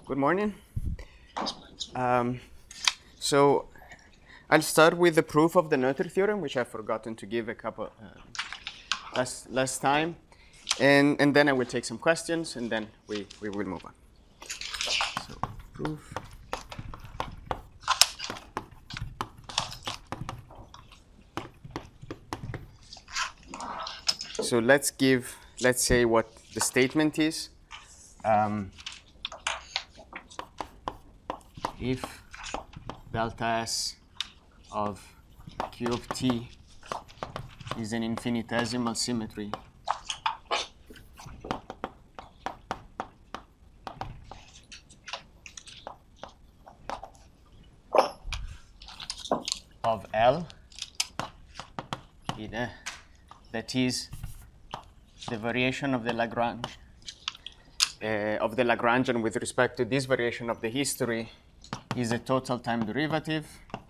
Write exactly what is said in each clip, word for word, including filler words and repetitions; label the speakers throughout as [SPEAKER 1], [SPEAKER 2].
[SPEAKER 1] Good morning. Um, so I'll start with the proof of the Noether theorem, which I've forgotten to give a couple uh, last last time, and and then I will take some questions, and then we we will move on. So proof. So let's give let's say what the statement is. Um, if delta S of Q of t is an infinitesimal symmetry of L, in a, that is the variation of the Lagrange uh, of the Lagrangian with respect to this variation of the history is a total time derivative,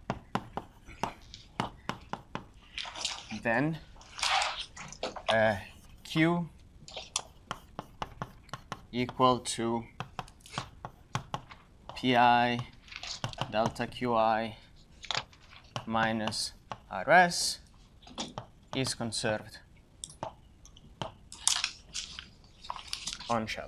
[SPEAKER 1] then uh, Q equal to Pi delta Qi minus Rs is conserved on shell.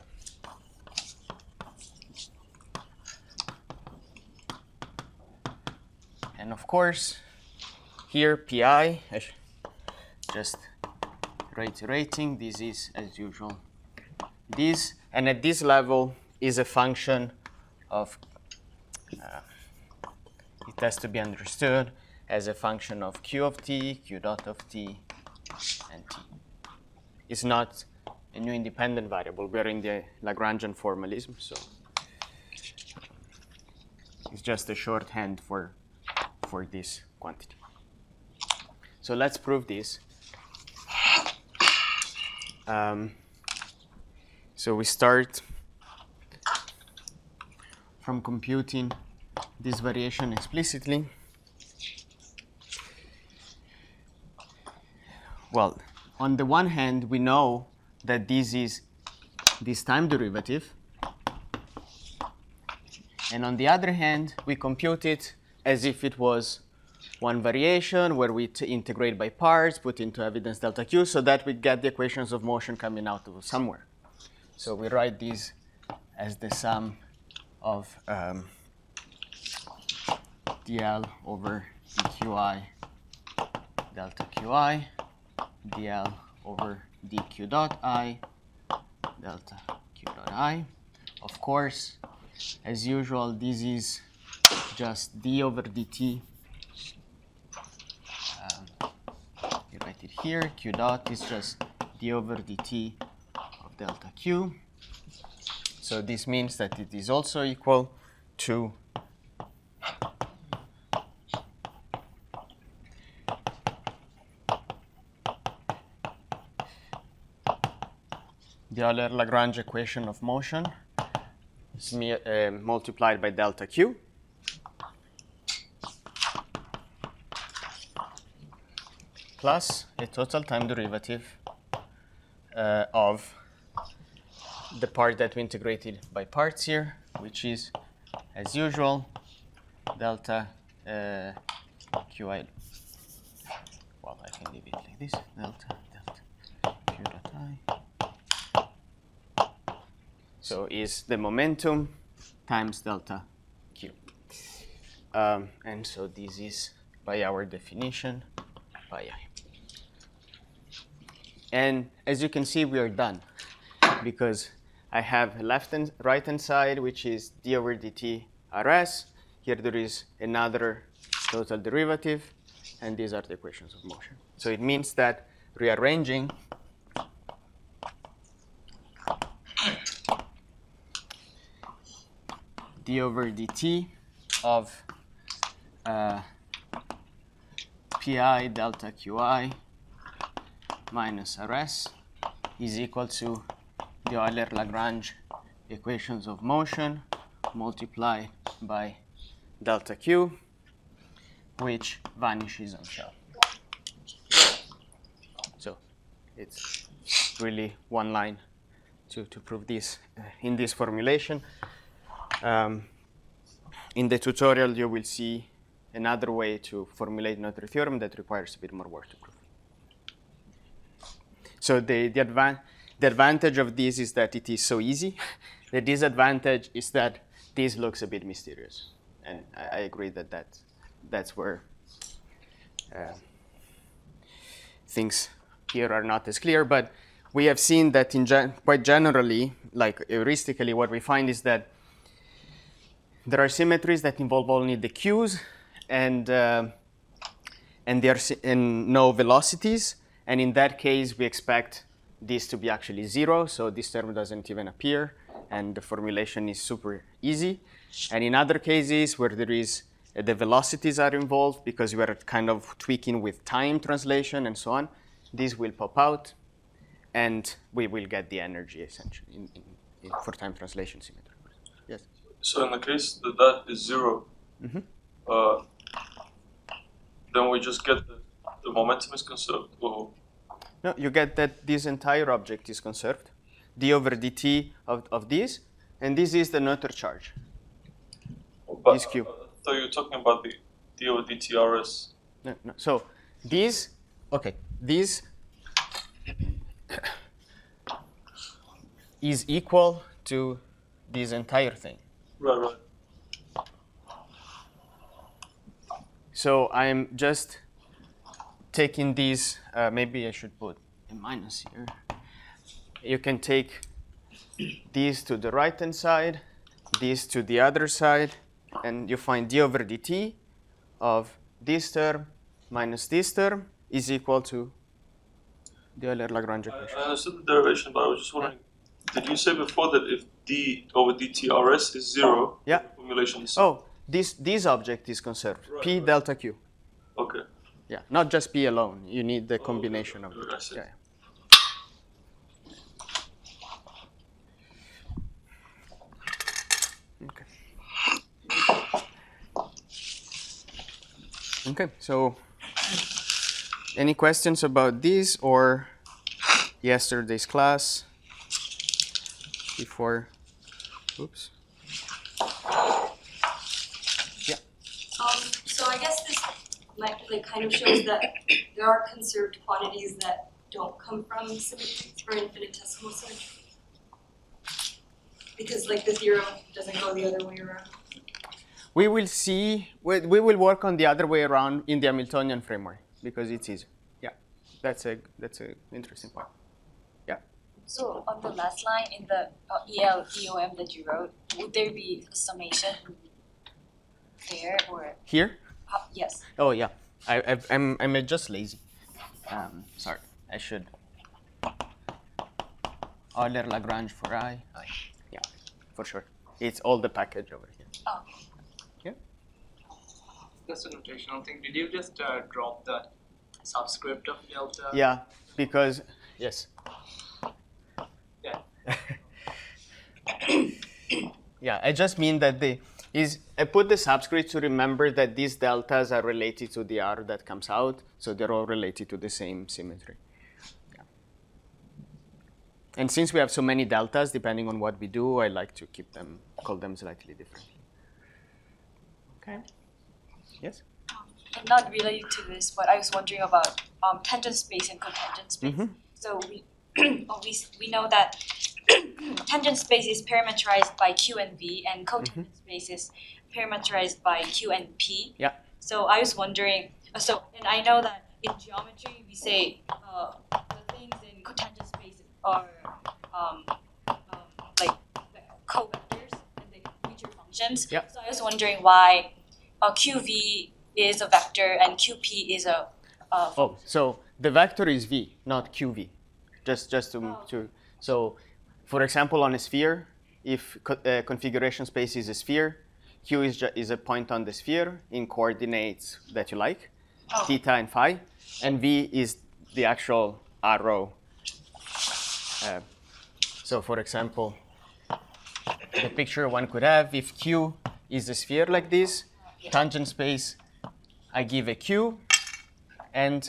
[SPEAKER 1] And of course, here Pi, just reiterating, this is as usual this, and at this level is a function of, uh, it has to be understood as a function of Q of t, Q dot of t, and t. It's not a new independent variable. We're in the Lagrangian formalism, so it's just a shorthand for, for this quantity. So let's prove this. Um, so we start from computing this variation explicitly. Well, on the one hand, we know that this is this time derivative. And on the other hand, we compute it as if it was one variation where we t integrate by parts, put into evidence delta Q, so that we get the equations of motion coming out of somewhere. So we write these as the sum of um, dl over dqi delta qi, dl over dq dot i delta q dot i. Of course, as usual, this is just d over dt. Um, you write it here. Q dot is just d over dt of delta q. So this means that it is also equal to the Euler-Lagrange equation of motion is uh, multiplied by delta q plus a total time derivative uh, of the part that we integrated by parts here, which is, as usual, delta uh, qi. Well, I can leave it like this, delta delta q dot i. So is the momentum times delta q. Um, and so this is, by our definition, pi I. And as you can see, we are done, because I have left and right hand side, which is d over dt Rs. Here there is another total derivative, and these are the equations of motion. So it means that rearranging d over dt of uh, Pi delta Qi minus Rs is equal to the Euler-Lagrange equations of motion multiplied by delta Q, which vanishes on shell. So it's really one line to, to prove this uh, in this formulation. Um, in the tutorial, you will see another way to formulate Noether theorem that requires a bit more work to prove. So the, the, advan the advantage of this is that it is so easy. The disadvantage is that this looks a bit mysterious. And I, I agree that, that that's where uh, things here are not as clear. But we have seen that in gen quite generally, like heuristically, what we find is that there are symmetries that involve only the Q's and, uh, and, there and no velocities. And in that case, we expect this to be actually zero. So this term doesn't even appear. And the formulation is super easy. And in other cases where there is uh, the velocities are involved because we are kind of tweaking with time translation and so on, these will pop out. And we will get the energy essentially in, in, in, for time translation symmetry. Yes?
[SPEAKER 2] So in the case that that is zero, mm-hmm. uh, then we just get the, the momentum is conserved? Or?
[SPEAKER 1] No, you get that this entire object is conserved, d over dt of, of this, and this is the Noether charge.
[SPEAKER 2] But
[SPEAKER 1] this Q.
[SPEAKER 2] Uh, so you're talking about the d over dt R S.
[SPEAKER 1] No, no. So this, okay, this is equal to this entire thing.
[SPEAKER 2] Right, right.
[SPEAKER 1] So I'm just taking these, uh, maybe I should put a minus here. You can take these to the right-hand side, these to the other side, and you find d over dt of this term minus this term is equal to the Euler-Lagrange equation.
[SPEAKER 2] I, I understood the derivation, but I was just wondering, yeah. Did you say before that if d over dt R S is zero,
[SPEAKER 1] yeah.
[SPEAKER 2] the formulation is
[SPEAKER 1] Oh, this, this object is conserved,
[SPEAKER 2] right,
[SPEAKER 1] p
[SPEAKER 2] right.
[SPEAKER 1] delta q.
[SPEAKER 2] Okay.
[SPEAKER 1] Yeah, not just p alone. You need the combination
[SPEAKER 2] oh, okay.
[SPEAKER 1] of
[SPEAKER 2] the
[SPEAKER 1] yeah. Okay. Okay, so any questions about this or yesterday's class before? Oops. Yeah.
[SPEAKER 3] Um, so I guess this like, like kind of shows that there are conserved quantities that don't come from symmetries or infinitesimal symmetry. Because like the theorem doesn't go the other way around.
[SPEAKER 1] We will see, we, we will work on the other way around in the Hamiltonian framework because it's easy. Yeah, that's a that's an interesting point. Yeah.
[SPEAKER 4] So on the last line in the uh, E L E O M that you wrote, would there be a summation there or?
[SPEAKER 1] Here?
[SPEAKER 4] Uh, yes.
[SPEAKER 1] Oh yeah, I, I've, I'm I'm just lazy. Um, sorry, I should. Euler-Lagrange for I. I. Yeah, for sure. It's all the package over here.
[SPEAKER 4] Oh.
[SPEAKER 1] Yeah.
[SPEAKER 5] Just a notational thing. Did you just uh, drop the subscript of delta?
[SPEAKER 1] Yeah, because yes.
[SPEAKER 5] Yeah.
[SPEAKER 1] Yeah, I just mean that the is I put the subscript to remember that these deltas are related to the R that comes out, so they're all related to the same symmetry. Yeah. And since we have so many deltas, depending on what we do, I like to keep them, call them slightly differently. Okay. Yes?
[SPEAKER 4] And not related to this, but I was wondering about um, tangent space and cotangent space.
[SPEAKER 1] Mm-hmm.
[SPEAKER 4] So we, well, we we know that tangent space is parameterized by Q and V, and cotangent mm-hmm. space is parameterized by Q and P.
[SPEAKER 1] Yeah.
[SPEAKER 4] So I was wondering, so, and I know that in geometry we say uh, the things in cotangent space are um, um, like covectors and they future functions.
[SPEAKER 1] Yeah.
[SPEAKER 4] So I was wondering why uh, Q V is a vector and Q P is a uh,
[SPEAKER 1] oh, so the vector is V, not Q V. Just just to,
[SPEAKER 4] oh.
[SPEAKER 1] to so. For example, on a sphere, if co uh, configuration space is a sphere, Q is, is a point on the sphere in coordinates that you like, oh. theta and phi, and V is the actual arrow. Uh, so for example, the picture one could have, if Q is a sphere like this, tangent space, I give a Q, and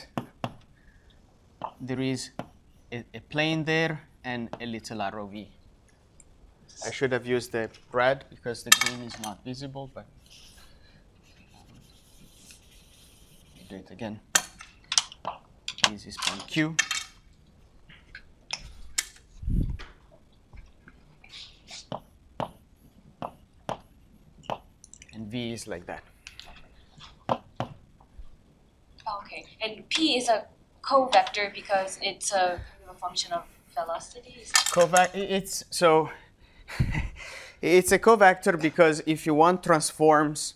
[SPEAKER 1] there is a, a plane there, and a little arrow V. I should have used the red because the green is not visible, but do it again. This is point Q. And V is like that.
[SPEAKER 4] Okay, and P is a covector because it's a, a function of velocity.
[SPEAKER 1] Cova it's so it's a covector because if you want transforms,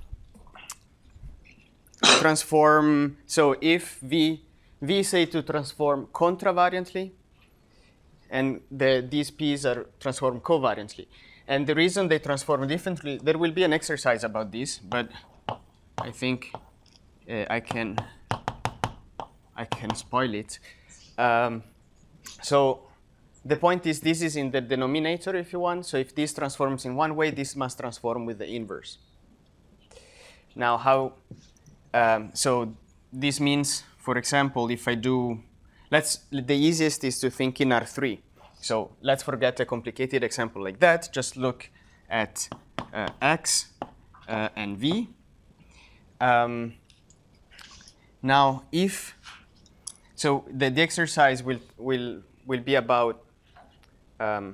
[SPEAKER 1] transform. So if V V say to transform contravariantly, and the these P's are transformed covariantly. And the reason they transform differently, there will be an exercise about this, but I think uh, I can I can spoil it. Um, so the point is this is in the denominator if you want. So if this transforms in one way, this must transform with the inverse. Now how, um, so this means, for example, if I do, let's, the easiest is to think in R three. So let's forget a complicated example like that. Just look at uh, X uh, and V. Um, now, if so, the, the exercise will will will be about um,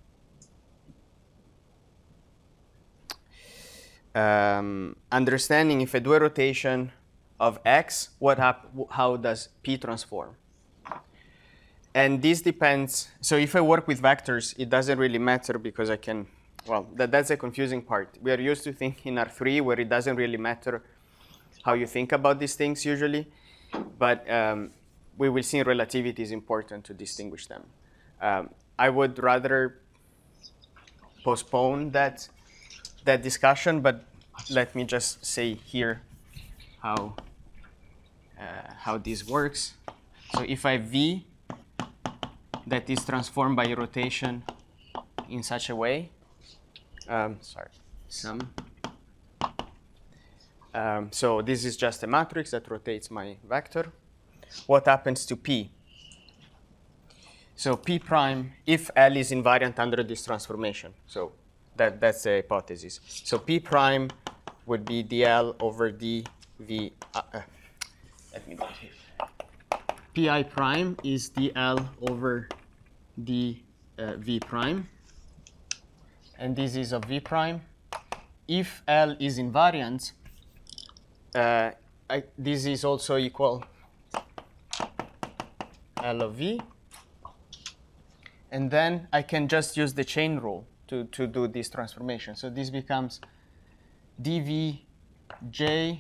[SPEAKER 1] um, understanding if I do a rotation of X, what hap how does P transform? And this depends, so if I work with vectors, it doesn't really matter because I can, well, that, that's a confusing part. We are used to thinking in R three where it doesn't really matter how you think about these things usually, but um, we will see relativity is important to distinguish them. Um, I would rather postpone that, that discussion, but let me just say here how, uh, how this works. So if I have V, that is transformed by rotation in such a way. Um, sorry, some. Um, so this is just a matrix that rotates my vector. What happens to P? So P prime, if L is invariant under this transformation. So that, that's the hypothesis. So P prime would be dl over dv. Uh, uh, let me do it here. Pi prime is dl over dv prime, and this is of v prime. If L is invariant, uh, I, this is also equal L of v, and then I can just use the chain rule to, to do this transformation. So this becomes dvj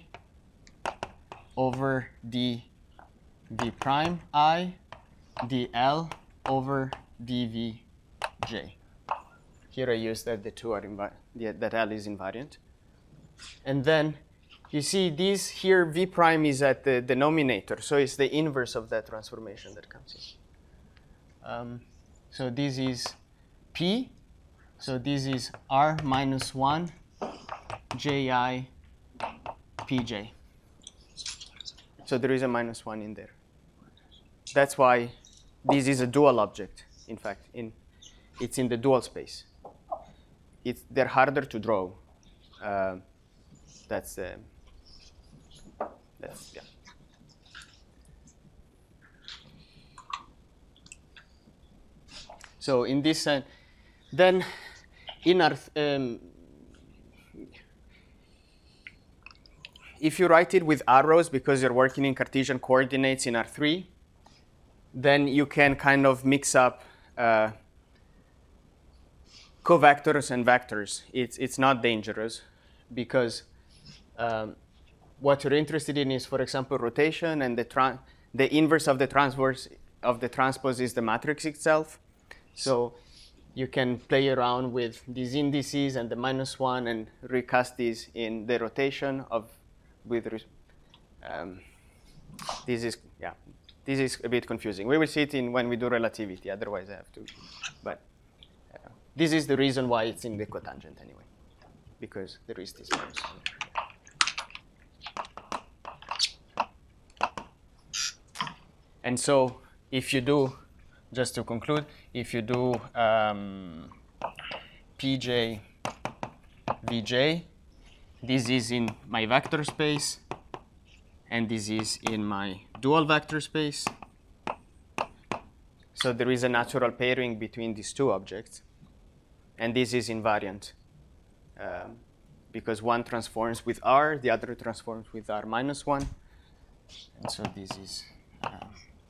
[SPEAKER 1] over dv prime I dl over dvj. Here I use that the two are invariant, that L is invariant. And then you see this here, v prime is at the denominator, so it's the inverse of that transformation that comes in. Um, so this is P, so this is R minus one ji pj. So there is a minus one in there. That's why this is a dual object. In fact, in, it's in the dual space. It's, they're harder to draw. Uh, that's, uh, that's, yeah. So in this, uh, then in our, um, if you write it with arrows because you're working in Cartesian coordinates in R three, then you can kind of mix up uh, covectors and vectors. It's, it's not dangerous because um, what you're interested in is, for example, rotation, and the, tra the inverse of the transverse of the transpose is the matrix itself. So you can play around with these indices and the minus one and recast these in the rotation of with um, this is yeah this is a bit confusing. We will see it in when we do relativity. Otherwise, I have to. But uh, this is the reason why it's in the cotangent anyway, because there is this minus one. And so, if you do, just to conclude, if you do um, Pj, Vj. This is in my vector space, and this is in my dual vector space. So there is a natural pairing between these two objects, and this is invariant um, because one transforms with R, the other transforms with R minus one, and so this is. Um,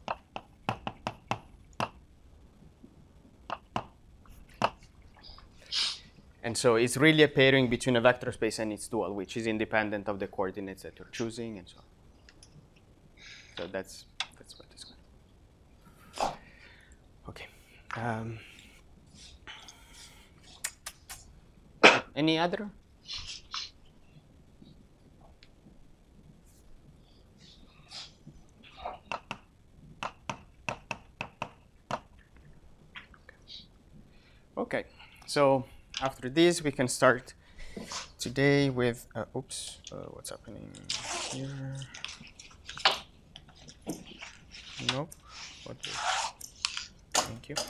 [SPEAKER 1] And so it's really a pairing between a vector space and its dual, which is independent of the coordinates that you're choosing, and so on. So that's that's what it's going. Okay. Um, any other? Okay. So. After this, we can start today with, uh, oops, uh, what's happening here? Nope. What is, thank you.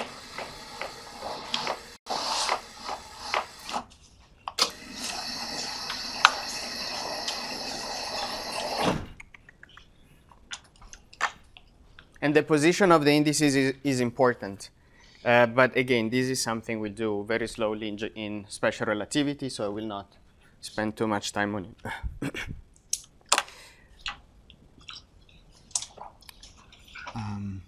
[SPEAKER 1] And the position of the indices is, is important. Uh, but again, this is something we'll do very slowly in, in special relativity, so I will not spend too much time on it. um,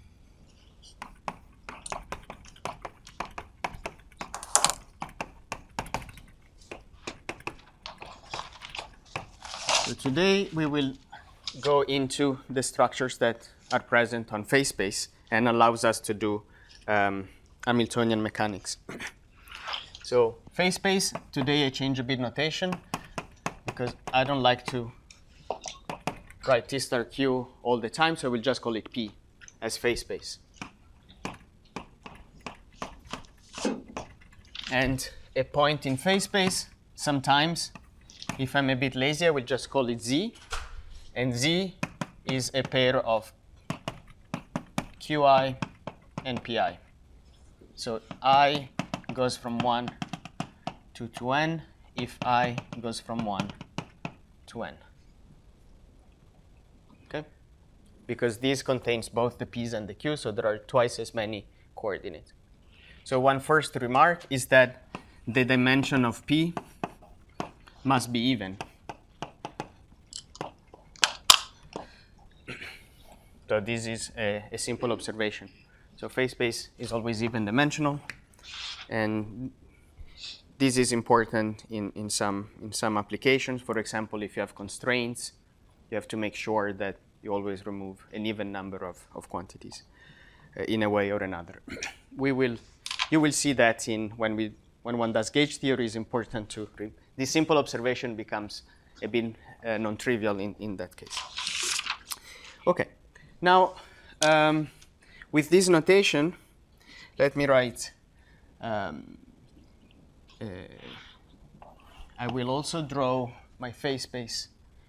[SPEAKER 1] so today we will go into the structures that are present on phase space and allows us to do um, Hamiltonian mechanics. So phase space, today I change a bit notation because I don't like to write T star Q all the time, so we'll just call it P as phase space. And a point in phase space, sometimes, if I'm a bit lazy, I will just call it Z, and Z is a pair of Qi and Pi. So I goes from one to two n if I goes from one to n. Okay? Because this contains both the p's and the q's, so there are twice as many coordinates. So one first remark is that the dimension of p must be even. So this is a, a simple observation. So phase space is always even dimensional, and this is important in, in, some, in some applications. For example, if you have constraints, you have to make sure that you always remove an even number of, of quantities uh, in a way or another. we will, you will see that in when, we, when one does gauge theory, it's important to, this simple observation becomes a bit uh, non-trivial in, in that case. Okay, now, um, with this notation, let me write, um, uh, I will also draw my phase space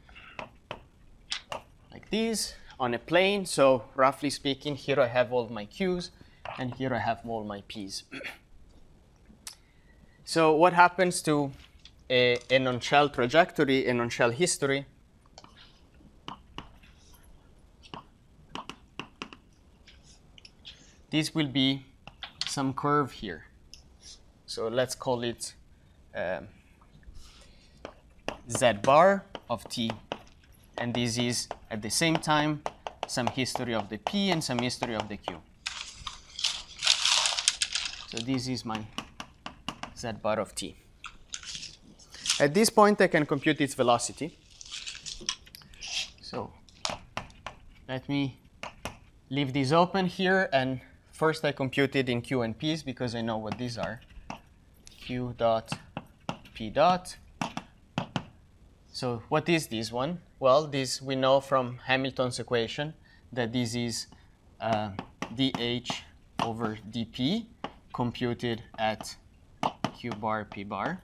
[SPEAKER 1] like this on a plane. So roughly speaking, here I have all my Q's, and here I have all my P's. So what happens to a, a non-shell trajectory, a non-shell history? This will be some curve here. So let's call it um, z bar of t. And this is, at the same time, some history of the p and some history of the q. So this is my z bar of t. At this point, I can compute its velocity. So let me leave this open here, and first I compute it in q and p's because I know what these are. Q dot p dot. So what is this one? Well, this we know from Hamilton's equation that this is uh, dh over dp computed at q bar p bar.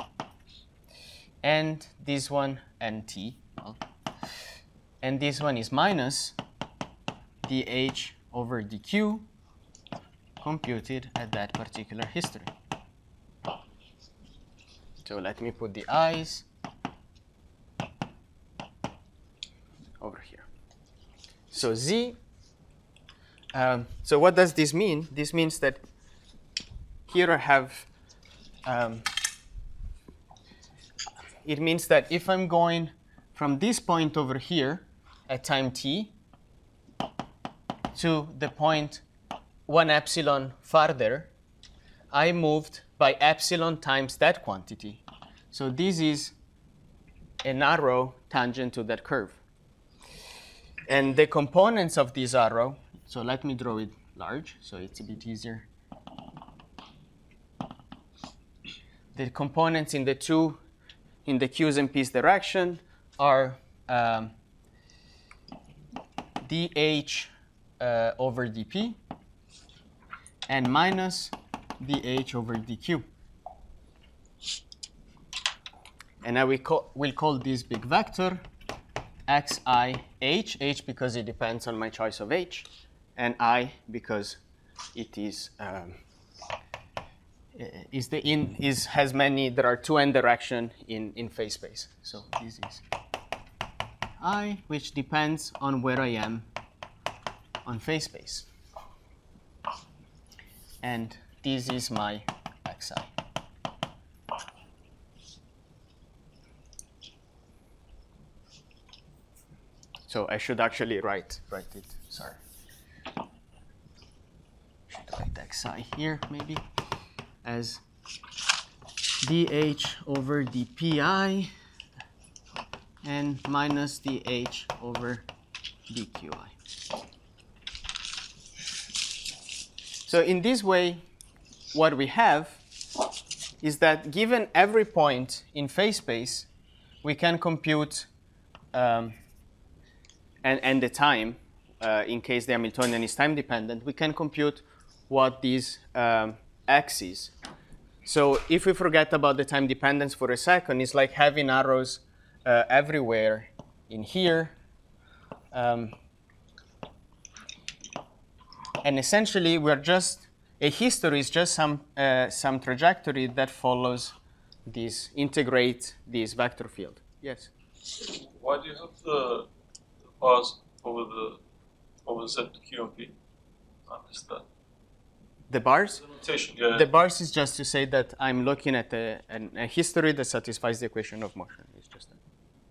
[SPEAKER 1] And this one nt. Well, and this one is minus dh over dq computed at that particular history. So let me put the i's over here. So z, um, so what does this mean? This means that here I have, um, it means that if I'm going from this point over here at time t to the point one epsilon farther, I moved by epsilon times that quantity. So this is an arrow tangent to that curve. And the components of this arrow, so let me draw it large so it's a bit easier. The components in the two, in the q's and p's direction are um, dh uh, over dp and minus dh over dq. And now we call, we'll call this big vector xi h, h because it depends on my choice of h, and I because it is um, is the in is has many, there are two n direction in in phase space. So this is I, which depends on where I am on phase space, and this is my xi. So I should actually write write it. Sorry. Should write xi here maybe as dh over dpi and minus dh over dqi. So in this way, what we have is that given every point in phase space, we can compute um, and, and the time, uh, in case the Hamiltonian is time dependent, we can compute what these um, x is. So if we forget about the time dependence for a second, it's like having arrows uh, everywhere in here. Um, and essentially, we're just, a history is just some, uh, some trajectory that follows this, integrate this vector field. Yes?
[SPEAKER 2] Why do you have the, the bars over the over Z to Q and P? I missed that.
[SPEAKER 1] The bars?
[SPEAKER 2] The notation, yeah.
[SPEAKER 1] The bars is just to say that I'm looking at a, an, a history that satisfies the equation of motion. It's just that.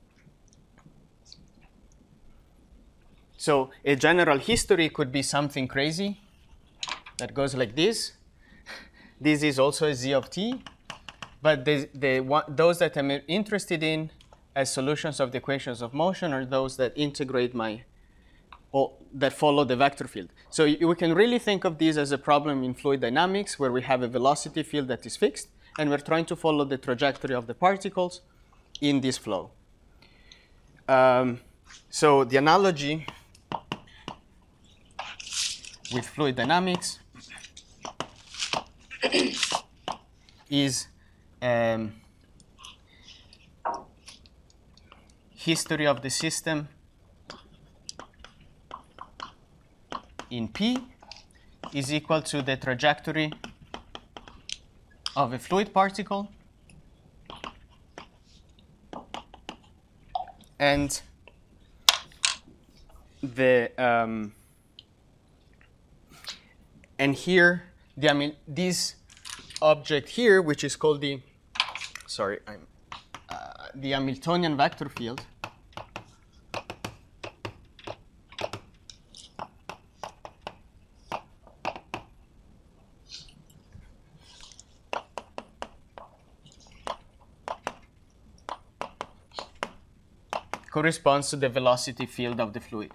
[SPEAKER 1] So a general history could be something crazy that goes like this. This is also a z of t, but the, the one, those that I'm interested in as solutions of the equations of motion are those that integrate my, or that follow the vector field. So we can really think of this as a problem in fluid dynamics where we have a velocity field that is fixed, and we're trying to follow the trajectory of the particles in this flow. Um, so the analogy with fluid dynamics is um, history of the system in P is equal to the trajectory of a fluid particle and the um, and here the I mean this object here, which is called the sorry I'm uh, the Hamiltonian vector field, corresponds to the velocity field of the fluid.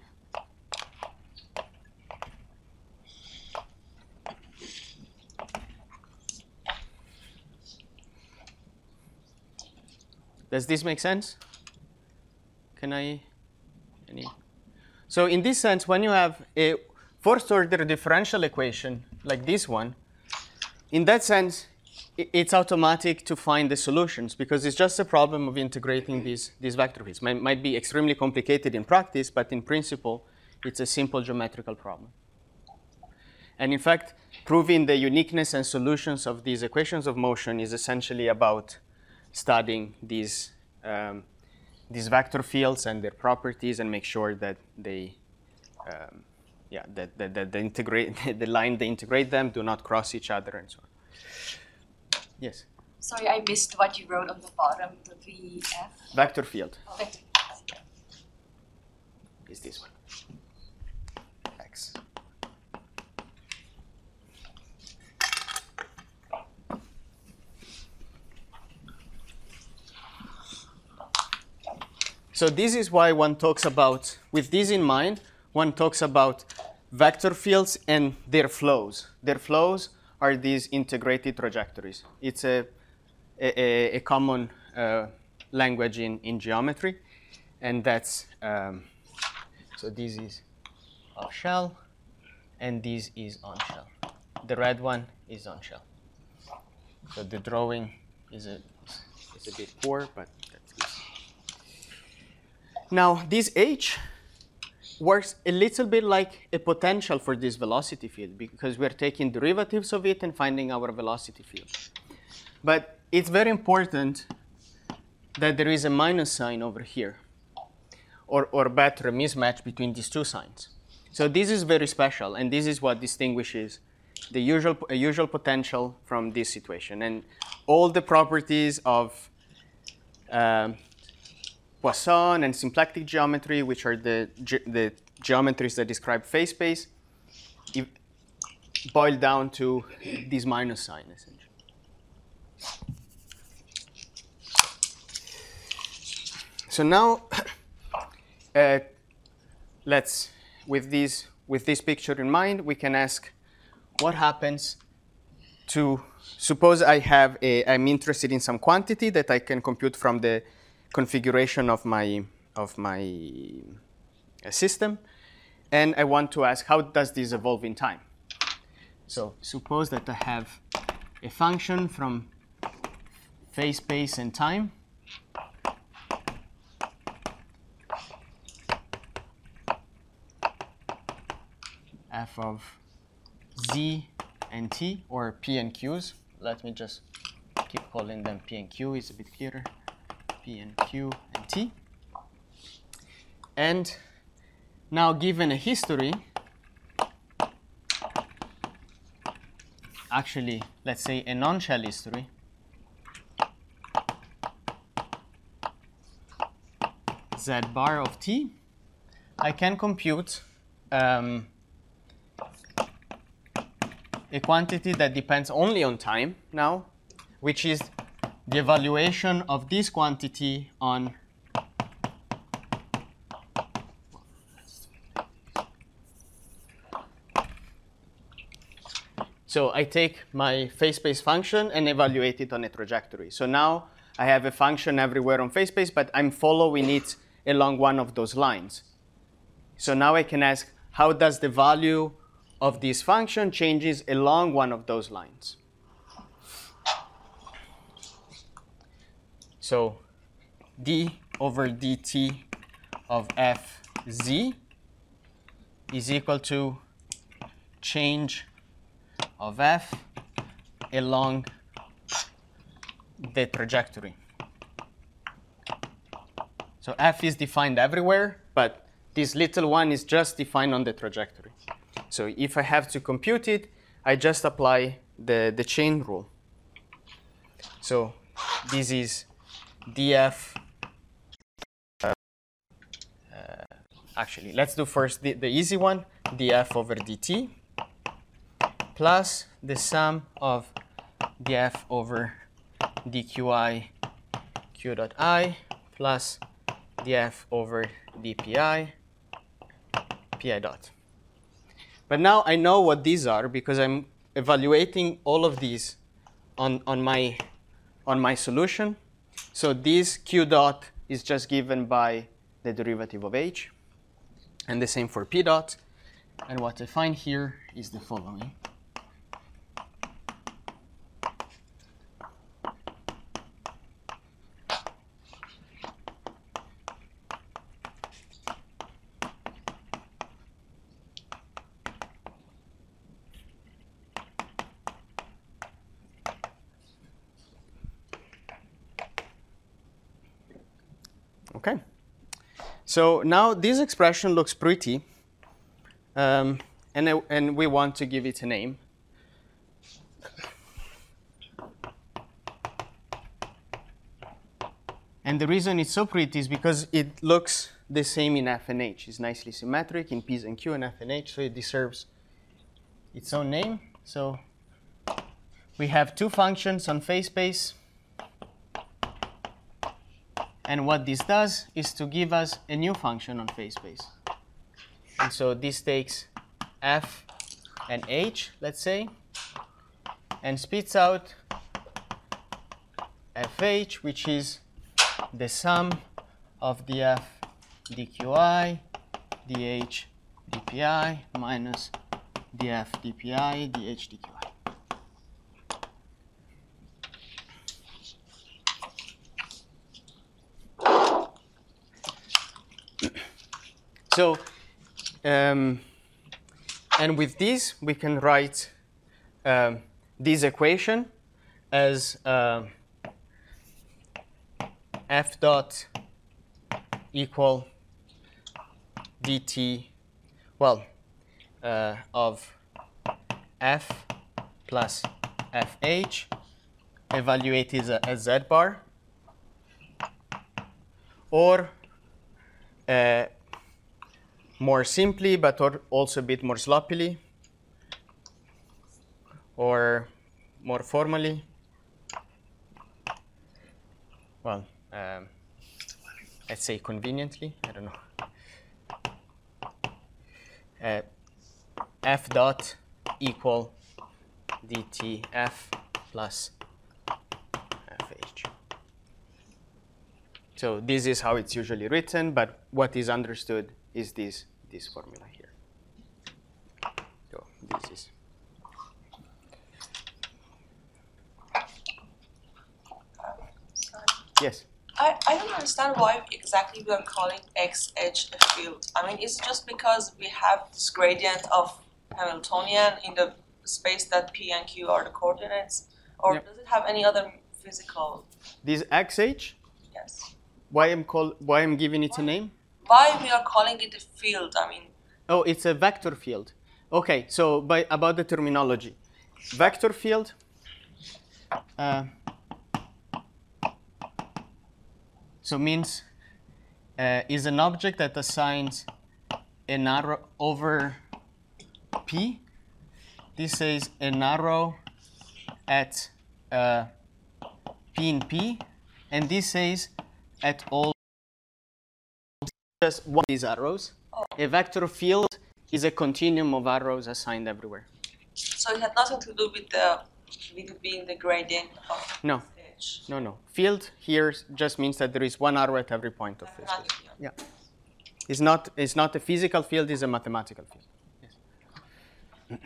[SPEAKER 1] Does this make sense? Can I? Any? So in this sense, when you have a first order differential equation like this one, in that sense, it's automatic to find the solutions because it's just a problem of integrating these, these vector fields. Might, might be extremely complicated in practice, but in principle, it's a simple geometrical problem. And in fact, proving the uniqueness and solutions of these equations of motion is essentially about studying these um, these vector fields and their properties and make sure that they, um, yeah, that, that, that the integrate the line they integrate them do not cross each other and so on. Yes.
[SPEAKER 4] Sorry, I missed what you wrote on the bottom. The V F.
[SPEAKER 1] Vector field.
[SPEAKER 4] Oh, vector.
[SPEAKER 1] Is this one. X. So this is why one talks about, with this in mind, one talks about vector fields and their flows. Their flows are these integrated trajectories. It's a, a, a common uh, language in, in geometry, and that's, um, so this is off shell, and this is on shell. The red one is on shell. So the drawing is a, is a bit poor, but that's good. Now, this H works a little bit like a potential for this velocity field because we're taking derivatives of it and finding our velocity field. But it's very important that there is a minus sign over here, or, or better, a mismatch between these two signs. So this is very special, and this is what distinguishes the usual, uh, usual potential from this situation. And all the properties of um, Poisson and symplectic geometry, which are the, ge the geometries that describe phase space, boil down to this minus sign, essentially. So now, uh, let's, with this, with this picture in mind, we can ask what happens to, suppose I have a, I'm interested in some quantity that I can compute from the configuration of my, of my uh, system, and I want to ask how does this evolve in time? So suppose that I have a function from phase space and time, f of z and t, or p and q's. Let me just keep calling them p and q, it's a bit clearer. P and q and t. And now, given a history, actually, let's say a non-shell history, z bar of t, I can compute um, a quantity that depends only on time now, which is the evaluation of this quantity on so I take my phase space function and evaluate it on a trajectory. So now I have a function everywhere on phase space, but I'm following it along one of those lines. So now I can ask, how does the value of this function changes along one of those lines? So d over dt of fz is equal to change of f along the trajectory. So f is defined everywhere, but this little one is just defined on the trajectory. So if I have to compute it, I just apply the, the chain rule. So this is df. Uh, uh, actually, let's do first the, the easy one, df over dt, plus the sum of df over dqi q dot I plus df over dpi pi dot. But now I know what these are because I'm evaluating all of these on, on, my, on my solution. So this q dot is just given by the derivative of h, and the same for p dot. And what I find here is the following. Okay. So now this expression looks pretty, um, and, uh, and we want to give it a name. And the reason it's so pretty is because it looks the same in F and H. It's nicely symmetric in P's and Q and F and H, so it deserves its own name. So we have two functions on phase space. And what this does is to give us a new function on phase space. And so this takes F and H, let's say, and spits out F H, which is the sum of the F dqi, dh dpi, minus df dpi, dh dqi. So, um, and with this, we can write um, this equation as uh, f dot equal dt, well, uh, of f plus fh evaluated as, as z bar, or uh, more simply, but or also a bit more sloppily, or more formally, well, um, let's say conveniently, I don't know, uh, f dot equal dtf plus fh. So this is how it's usually written, but what is understood is this, this formula here. So this is. Yes?
[SPEAKER 6] I, I don't understand why exactly we are calling X H a field. I mean, is it just because we have this gradient of Hamiltonian in the space that P and Q are the coordinates? Or
[SPEAKER 1] Yep.
[SPEAKER 6] does it have any other physical?
[SPEAKER 1] This X H,
[SPEAKER 6] Yes.
[SPEAKER 1] why I'm, call, why I'm giving it a name?
[SPEAKER 6] Why we are calling it a field? I mean,
[SPEAKER 1] Oh, it's a vector field. Okay, so by, about the terminology. Vector field uh, so means uh, is an object that assigns an arrow over P. This says an arrow at uh, P in P, and this says at all just one of these arrows. A vector field is a continuum of arrows assigned everywhere.
[SPEAKER 6] so it had nothing to do with the with it being the gradient of
[SPEAKER 1] No,
[SPEAKER 6] H.
[SPEAKER 1] no, no. Field here just means that there is one arrow at every point of phase space.
[SPEAKER 6] Mathematically.
[SPEAKER 1] Yeah. It's not, it's not a physical field, it's a mathematical field. Yes.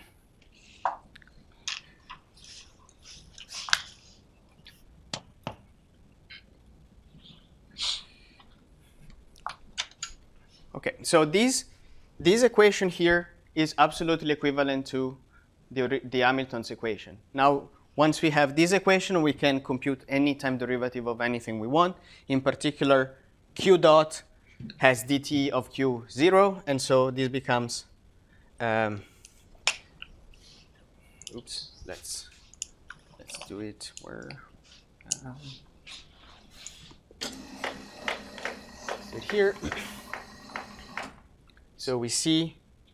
[SPEAKER 1] Okay, so this, this equation here is absolutely equivalent to the, the Hamilton's equation. Now, once we have this equation, we can compute any time derivative of anything we want. In particular, Q dot has dt of Q zero, and so this becomes, um, oops, let's, let's do it where, um, it here. So we see,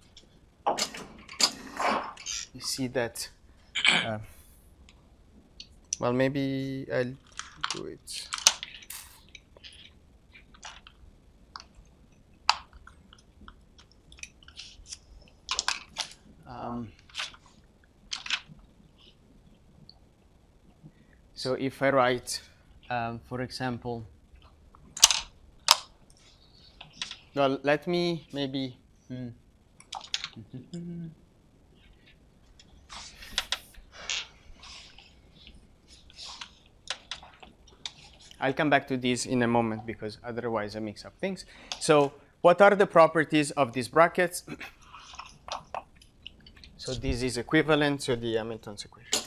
[SPEAKER 1] we see that, uh, well, maybe I'll do it. Um, so if I write, um, for example, well, let me maybe. Hmm. I'll come back to this in a moment because otherwise I mix up things. So, what are the properties of these brackets? So, this is equivalent to the Hamilton's equation.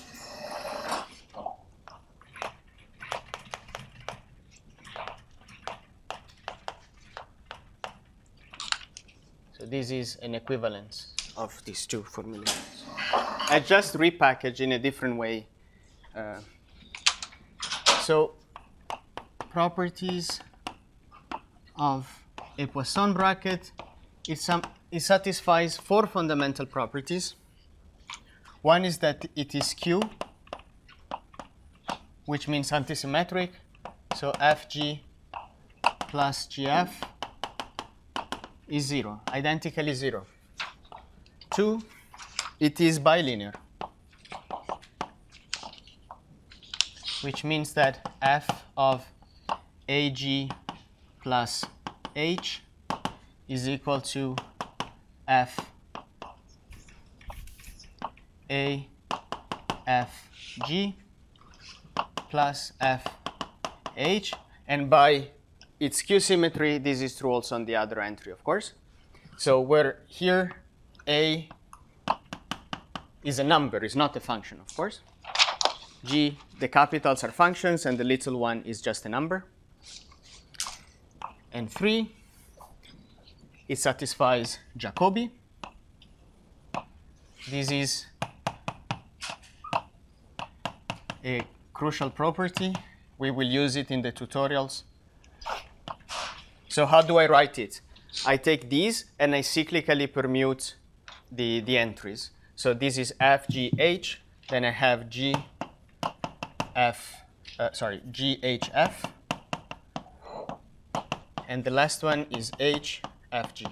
[SPEAKER 1] this is an equivalence of these two formulations. I just repackage in a different way. Uh, so properties of a Poisson bracket, it, some, it satisfies four fundamental properties. One is that it is Q, which means antisymmetric. So F G plus G F is zero, identically zero. Two, it is bilinear, which means that F of A G plus H is equal to F A F G plus F H, and by its Q symmetry, this is true also on the other entry, of course. So where here A is a number, is not a function, of course. G, the capitals are functions, and the little one is just a number. And three, it satisfies Jacobi. This is a crucial property. We will use it in the tutorials. So how do I write it? I take these and I cyclically permute the, the entries. So this is F G H, then I have G F, uh, sorry, G H F, and the last one is H F G.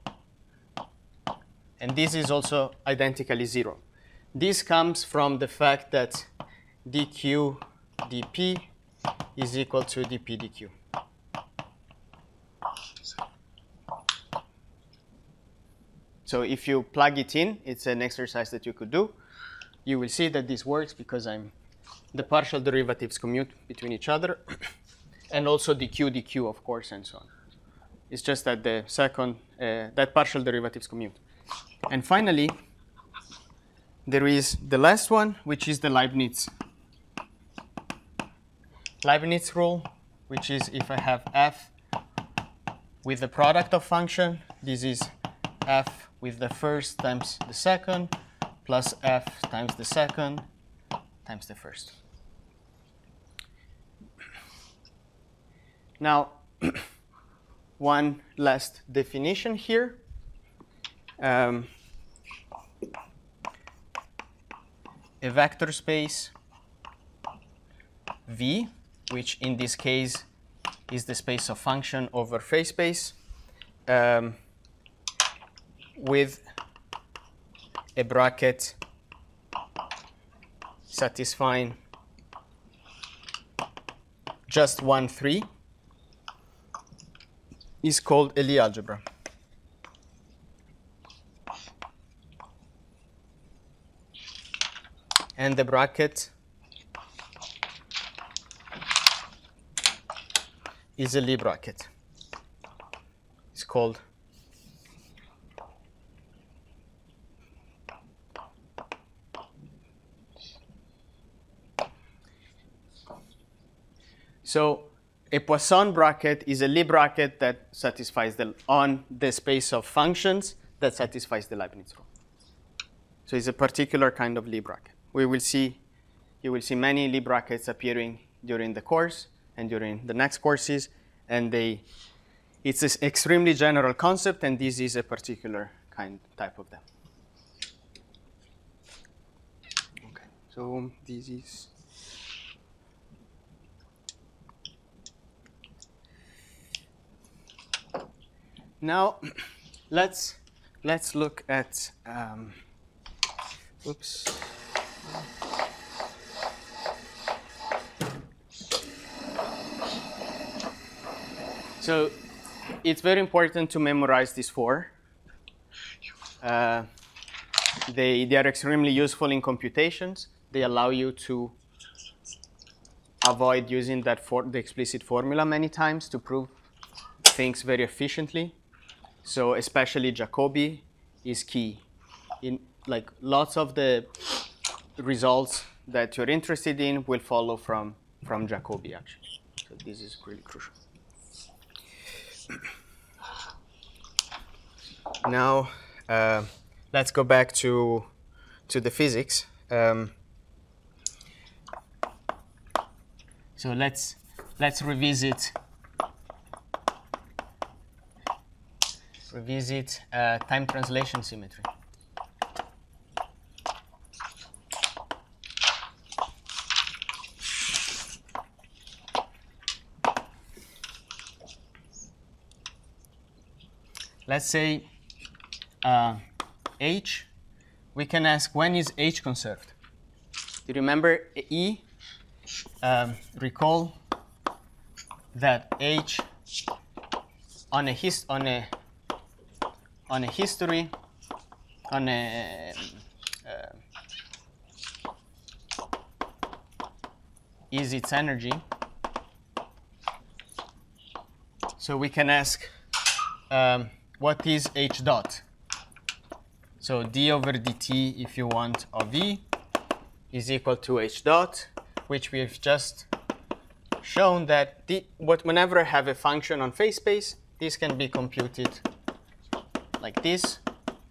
[SPEAKER 1] And this is also identically zero. This comes from the fact that dq dp is equal to dp dq. So if you plug it in, it's an exercise that you could do. You will see that this works because I'm the partial derivatives commute between each other, and also dq dq, of course, and so on. It's just that the second, uh, that partial derivatives commute. And finally, there is the last one, which is the Leibniz. Leibniz rule, which is if I have f with the product of function, this is f with the first times the second, plus f times the second times the first. Now, one last definition here. Um, a vector space V, which in this case is the space of function over phase space, um, with a bracket satisfying just one, three, is called a Lie algebra. And the bracket is a Lie bracket. It's called So a Poisson bracket is a Lie bracket that satisfies the on the space of functions that satisfies the Leibniz rule. So it's a particular kind of Lie bracket. We will see, you will see many Lie brackets appearing during the course and during the next courses, and they, it's an extremely general concept, and this is a particular kind type of them. Okay, so this is. Now, let's let's look at. Um, oops. So, it's very important to memorize these four. Uh, they they are extremely useful in computations. They allow you to avoid using that for the explicit formula many times to prove things very efficiently. So especially Jacobi is key. In like lots of the results that you're interested in will follow from, from Jacobi actually. So this is really crucial. now uh, let's go back to to the physics. Um, so let's let's revisit revisit uh, time translation symmetry. Let's say uh, H, we can ask when is H conserved? You remember E? Um, recall that H on a his on a on a history on a uh, is its energy. So we can ask um, what is H dot? So d over dt, if you want, of E is equal to H dot, which we've just shown that the, what, whenever I have a function on phase space, this can be computed like this.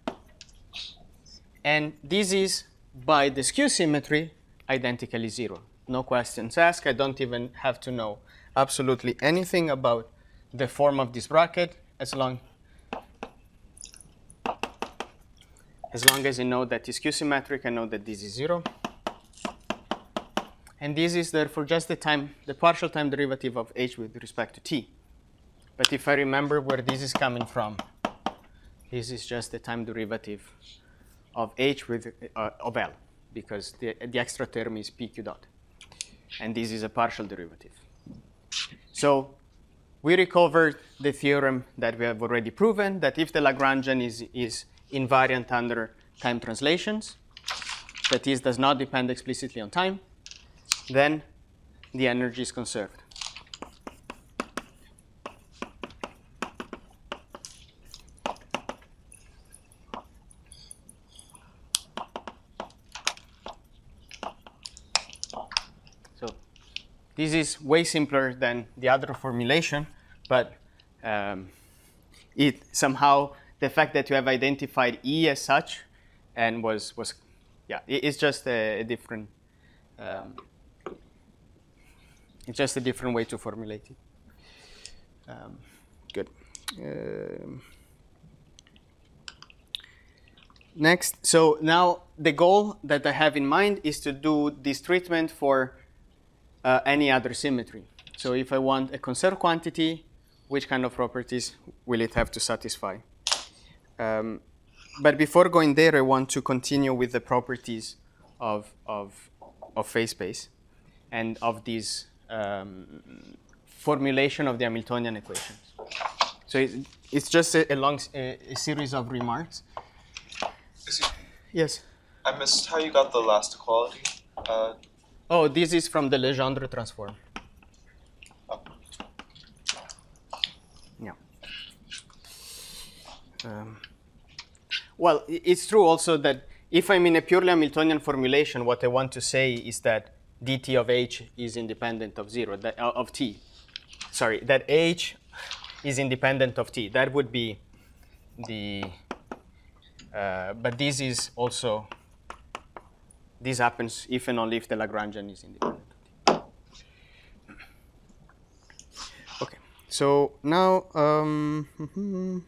[SPEAKER 1] And this is, by the skew symmetry, identically zero. No questions asked. I don't even have to know absolutely anything about the form of this bracket, as long as long as I know that it's skew symmetric, I know that this is zero. And this is therefore just the time, the partial time derivative of H with respect to t. But if I remember where this is coming from, this is just the time derivative of H with uh, of L, because the, the extra term is P Q dot. And this is a partial derivative. So we recovered the theorem that we have already proven, that if the Lagrangian is, is invariant under time translations, that is, does not depend explicitly on time, then the energy is conserved. So this is way simpler than the other formulation, but um, it somehow, the fact that you have identified E as such and was, was yeah, it, it's just a, a different, um, it's just a different way to formulate it. Um, good. Um, next, so now the goal that I have in mind is to do this treatment for uh, any other symmetry. So if I want a conserved quantity, which kind of properties will it have to satisfy? Um, but before going there, I want to continue with the properties of, of, of phase space and of this um, formulation of the Hamiltonian equations. So it, it's just a, a long a, a series of remarks. Yes?
[SPEAKER 7] I missed how you got the last equality. Uh,
[SPEAKER 1] oh, this is from the Legendre transform.
[SPEAKER 7] oh.
[SPEAKER 1] Yeah. Um, well, it's true also that if I'm in a purely Hamiltonian formulation, what I want to say is that dt of h is independent of zero, that, uh, of t. Sorry, that h is independent of t. That would be the, uh, but this is also, this happens if and only if the Lagrangian is independent of t. Okay, so now, um,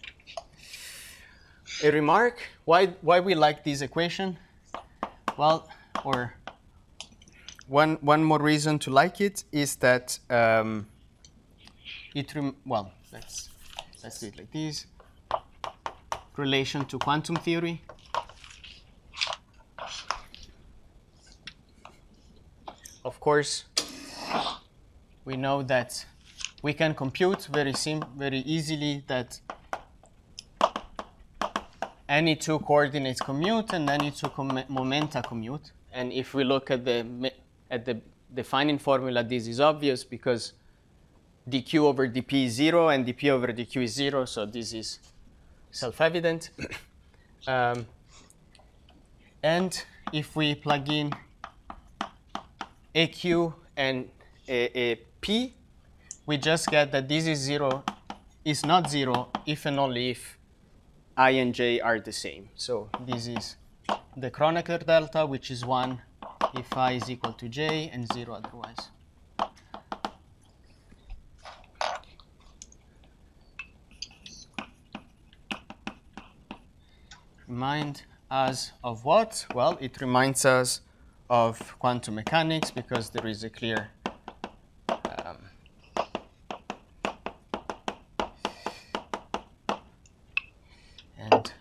[SPEAKER 1] a remark, why, why we like this equation? Well, or one, one more reason to like it is that um, it, rem well, let's, let's do it like this. Relation to quantum theory. Of course, we know that we can compute very, sim very easily that any two coordinates commute and any two momenta commute. And if we look at the at the defining formula, this is obvious because dq over dp is zero and dp over dq is zero, so this is self-evident. um, and if we plug in aq and a, a p, we just get that this is zero, is not zero if and only if I and j are the same. So this is the Kronecker delta, which is one if I is equal to j and zero otherwise. Remind us of what? Well, it reminds us of quantum mechanics because there is a clear um, and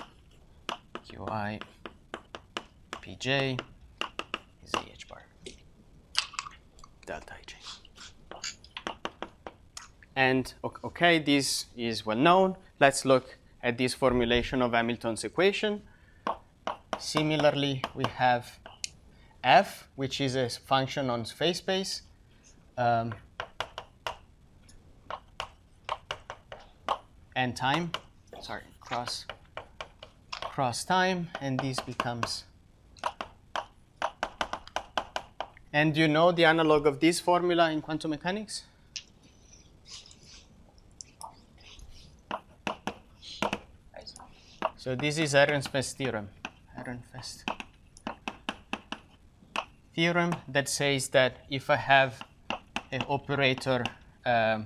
[SPEAKER 1] qi pj is a h bar delta ij. And okay, this is well known. Let's look at this formulation of Hamilton's equation. Similarly, we have f, which is a function on phase space. Um, and time, sorry, cross, cross time, and this becomes, and do you know the analog of this formula in quantum mechanics? So this is Ehrenfest theorem. Ehrenfest theorem that says that if I have an operator um,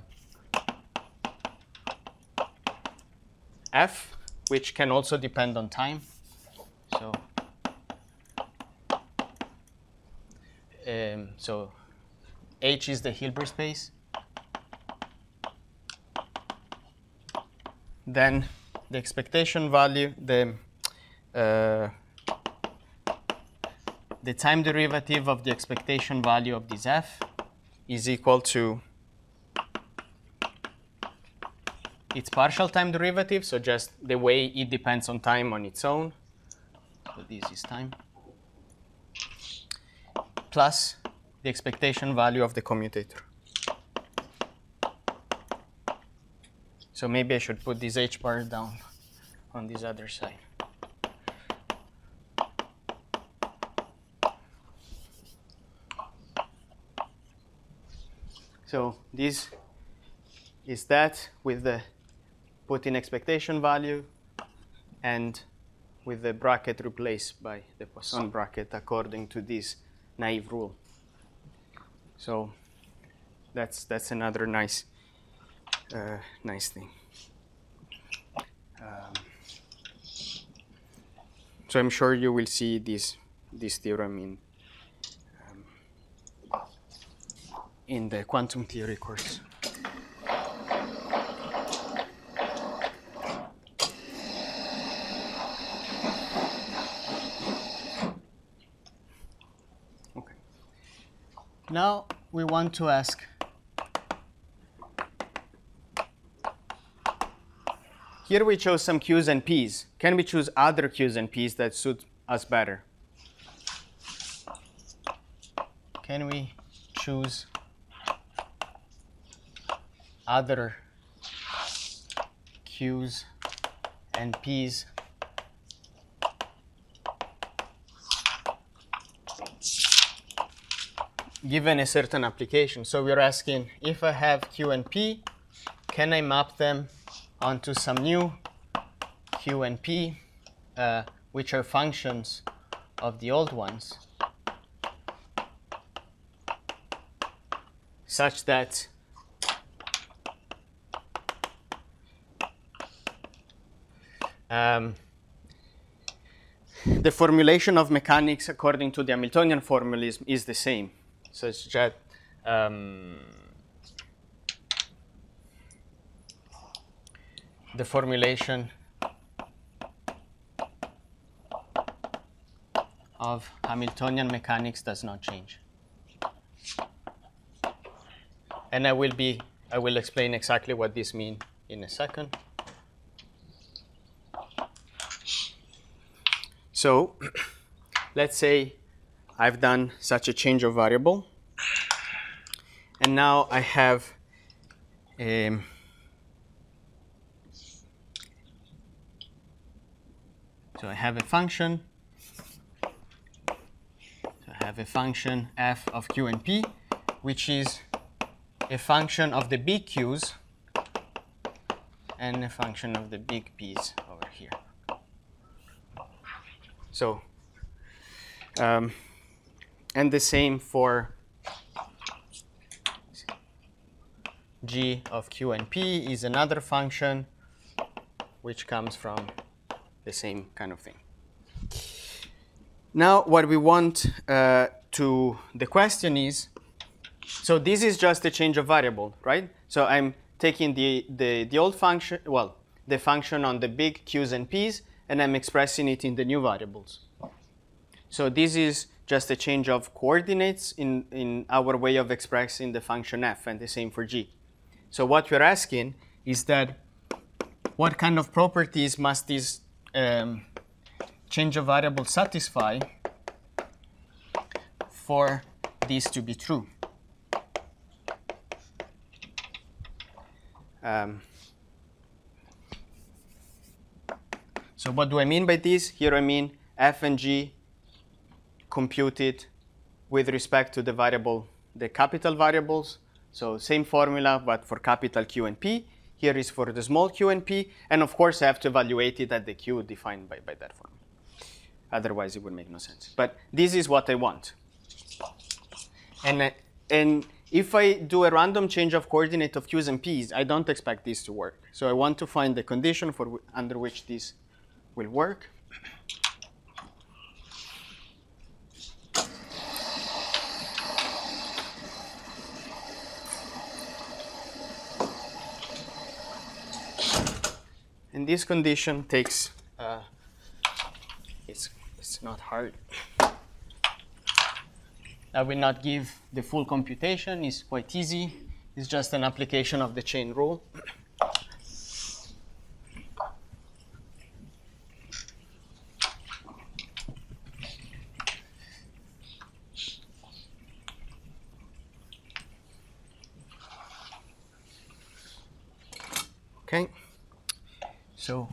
[SPEAKER 1] f, which can also depend on time, so um, so H is the Hilbert space, then the expectation value, the uh, the time derivative of the expectation value of this f is equal to its partial time derivative, so just the way it depends on time on its own. So this is time plus the expectation value of the commutator. So maybe I should put this h bar down on this other side. So this is that with the put in expectation value and with the bracket replaced by the Poisson bracket according to this naive rule. So that's that's another nice uh, nice thing. Um, so I'm sure you will see this this theorem in um, in the quantum theory course. Okay. Now we want to ask, here we chose some Q's and P's. Can we choose other Q's and P's that suit us better? Can we choose other Q's and P's given a certain application? So we're asking, if I have Q and P, can I map them onto some new Q and P, uh, which are functions of the old ones, such that um, the formulation of mechanics according to the Hamiltonian formalism is the same, such that um, the formulation of Hamiltonian mechanics does not change. And I will be, I will explain exactly what this means in a second. So let's say I've done such a change of variable, and now I have um, so I have a function. So I have a function f of Q and P, which is a function of the big Q's and a function of the big P's over here. here. So, um, and the same for g of q and p is another function which comes from the same kind of thing. Now, what we want uh, to, the question is, so this is just a change of variable, right? So I'm taking the, the, the old function, well, the function on the big q's and p's, and I'm expressing it in the new variables. So this is just a change of coordinates in, in our way of expressing the function f, and the same for g. So what we're asking is that what kind of properties must this um, change of variable satisfy for this to be true? Um, so what do I mean by this? Here I mean f and g computed with respect to the variable, the capital variables. So same formula, but for capital Q and P. Here is for the small q and p. And of course, I have to evaluate it at the q defined by, by that formula. Otherwise, it would make no sense. But this is what I want. And, uh, and if I do a random change of coordinate of q's and p's, I don't expect this to work. So I want to find the condition for w under which this will work. And this condition takes, uh, it's, it's not hard. I will not give the full computation, it's quite easy. It's just an application of the chain rule. Okay. So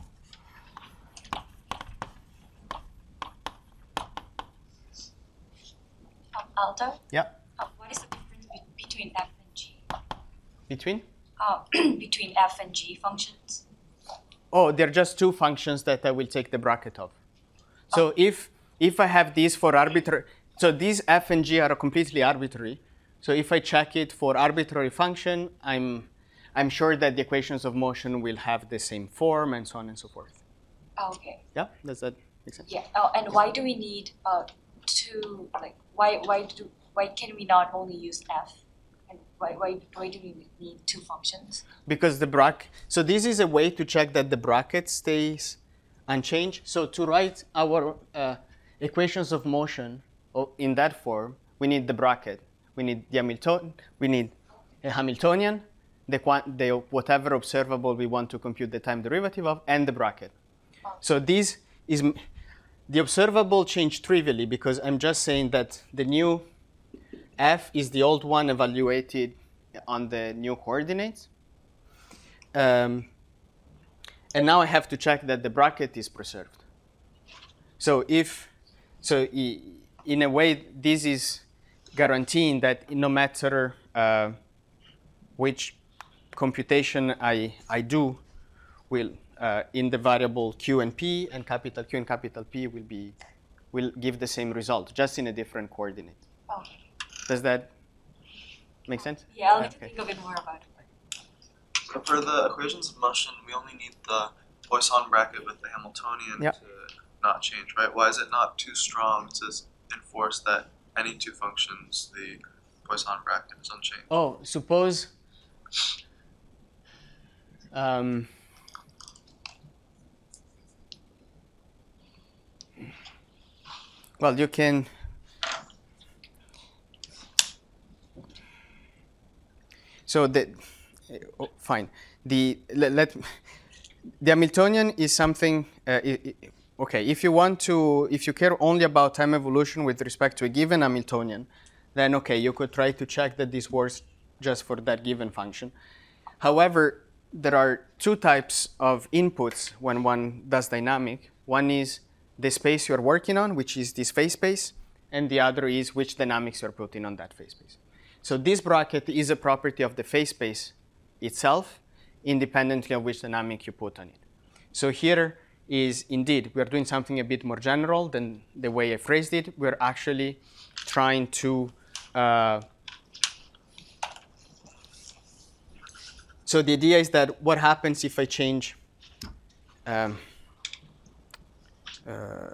[SPEAKER 4] Um, Aldo?
[SPEAKER 1] yeah,
[SPEAKER 4] Uh, what is the difference be between f and g?
[SPEAKER 1] between?
[SPEAKER 4] Uh, between f and g functions?
[SPEAKER 1] Oh, they're just two functions that I will take the bracket of. So oh. if if I have these for arbitrary, so these f and g are completely arbitrary. So if I check it for arbitrary function, I'm I'm sure that the equations of motion will have the same form and so on and so forth.
[SPEAKER 4] Okay.
[SPEAKER 1] Yeah, does that make sense?
[SPEAKER 4] Yeah. Oh, and why do we need uh two, like why why do why can we not only use f, and why why why do we need two functions?
[SPEAKER 1] Because the bracket. So this is a way to check that the bracket stays unchanged. So to write our uh, equations of motion in that form, we need the bracket. We need the Hamilton. We need a Hamiltonian. The, the whatever observable we want to compute the time derivative of, and the bracket. Oh. So this is, the observable changed trivially because I'm just saying that the new f is the old one evaluated on the new coordinates. Um, and now I have to check that the bracket is preserved. So if, so in a way, this is guaranteeing that no matter uh, which computation I, I do will uh, in the variable q and p, and capital Q and capital P will be will give the same result, just in a different coordinate.
[SPEAKER 4] Oh.
[SPEAKER 1] Does that make sense?
[SPEAKER 4] Yeah, I'll need
[SPEAKER 1] okay.
[SPEAKER 4] to think of it more about it.
[SPEAKER 7] So for the equations of motion, we only need the Poisson bracket with the Hamiltonian
[SPEAKER 1] yep.
[SPEAKER 7] to not change, right? Why is it not too strong to enforce that any two functions, the Poisson bracket is unchanged?
[SPEAKER 1] Oh, suppose Um, well, you can, so the, oh, fine. The, let, let, the Hamiltonian is something, uh, it, it, okay, if you want to, if you care only about time evolution with respect to a given Hamiltonian, then okay, you could try to check that this works just for that given function. However, there are two types of inputs when one does dynamic. One is the space you're working on, which is this phase space, and the other is which dynamics you're putting on that phase space. So this bracket is a property of the phase space itself, independently of which dynamic you put on it. So here, is indeed we're doing something a bit more general than the way I phrased it. We're actually trying to uh, so the idea is that what happens if I change um, uh,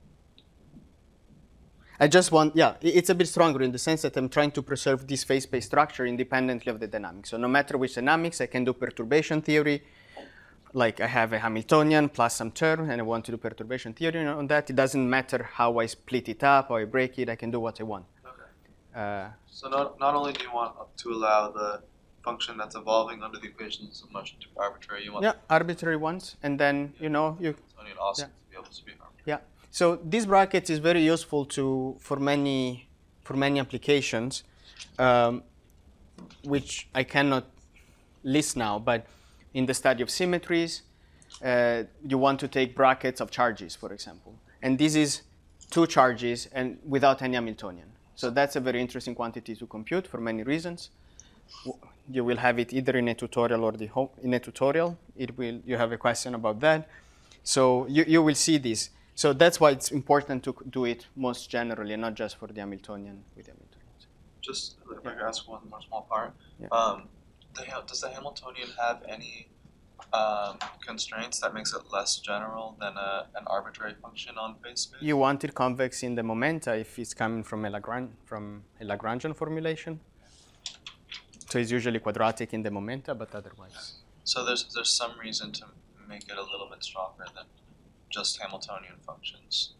[SPEAKER 1] I just want, yeah, it's a bit stronger in the sense that I'm trying to preserve this phase-space structure independently of the dynamics. So no matter which dynamics, I can do perturbation theory. Like I have a Hamiltonian plus some term, and I want to do perturbation theory on that. It doesn't matter how I split it up, how I break it. I can do what I want.
[SPEAKER 7] Okay.
[SPEAKER 1] Uh,
[SPEAKER 7] So not, not only do you want to allow the function that's evolving under the equations of motion to be arbitrary, you want
[SPEAKER 1] yeah, arbitrary ones. And then, you know, you...
[SPEAKER 7] the Hamiltonian also
[SPEAKER 1] yeah.
[SPEAKER 7] to be able to be arbitrary.
[SPEAKER 1] Yeah. So this bracket is very useful to for many for many applications, um, which I cannot list now. But in the study of symmetries, uh, you want to take brackets of charges, for example, and this is two charges and without any Hamiltonian. So that's a very interesting quantity to compute for many reasons. You will have it either in a tutorial or the home, in a tutorial. It will. You have a question about that, so you you will see this. So that's why it's important to do it most generally, and not just for the Hamiltonian with the Hamiltonians.
[SPEAKER 7] Just if I could ask one more small part.
[SPEAKER 1] Yeah.
[SPEAKER 7] Um, the, Ha- does the Hamiltonian have any um, constraints that makes it less general than a, an arbitrary function on phase space?
[SPEAKER 1] You want it convex in the momenta if it's coming from a Lagrange from a Lagrangian formulation. So it's usually quadratic in the momenta, but otherwise.
[SPEAKER 7] So there's there's some reason to make it a little bit stronger than just Hamiltonian functions.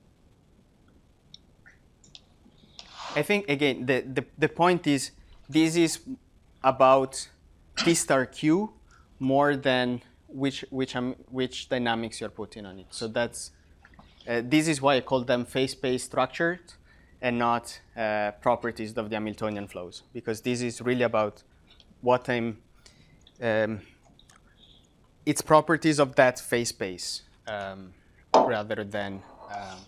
[SPEAKER 1] I think, again, the, the, the point is this is about T star Q more than which, which, um, which dynamics you're putting on it. So that's, uh, this is why I call them phase-space structured and not uh, properties of the Hamiltonian flows, because this is really about what I'm, um, it's properties of that phase space. Um, rather than, um,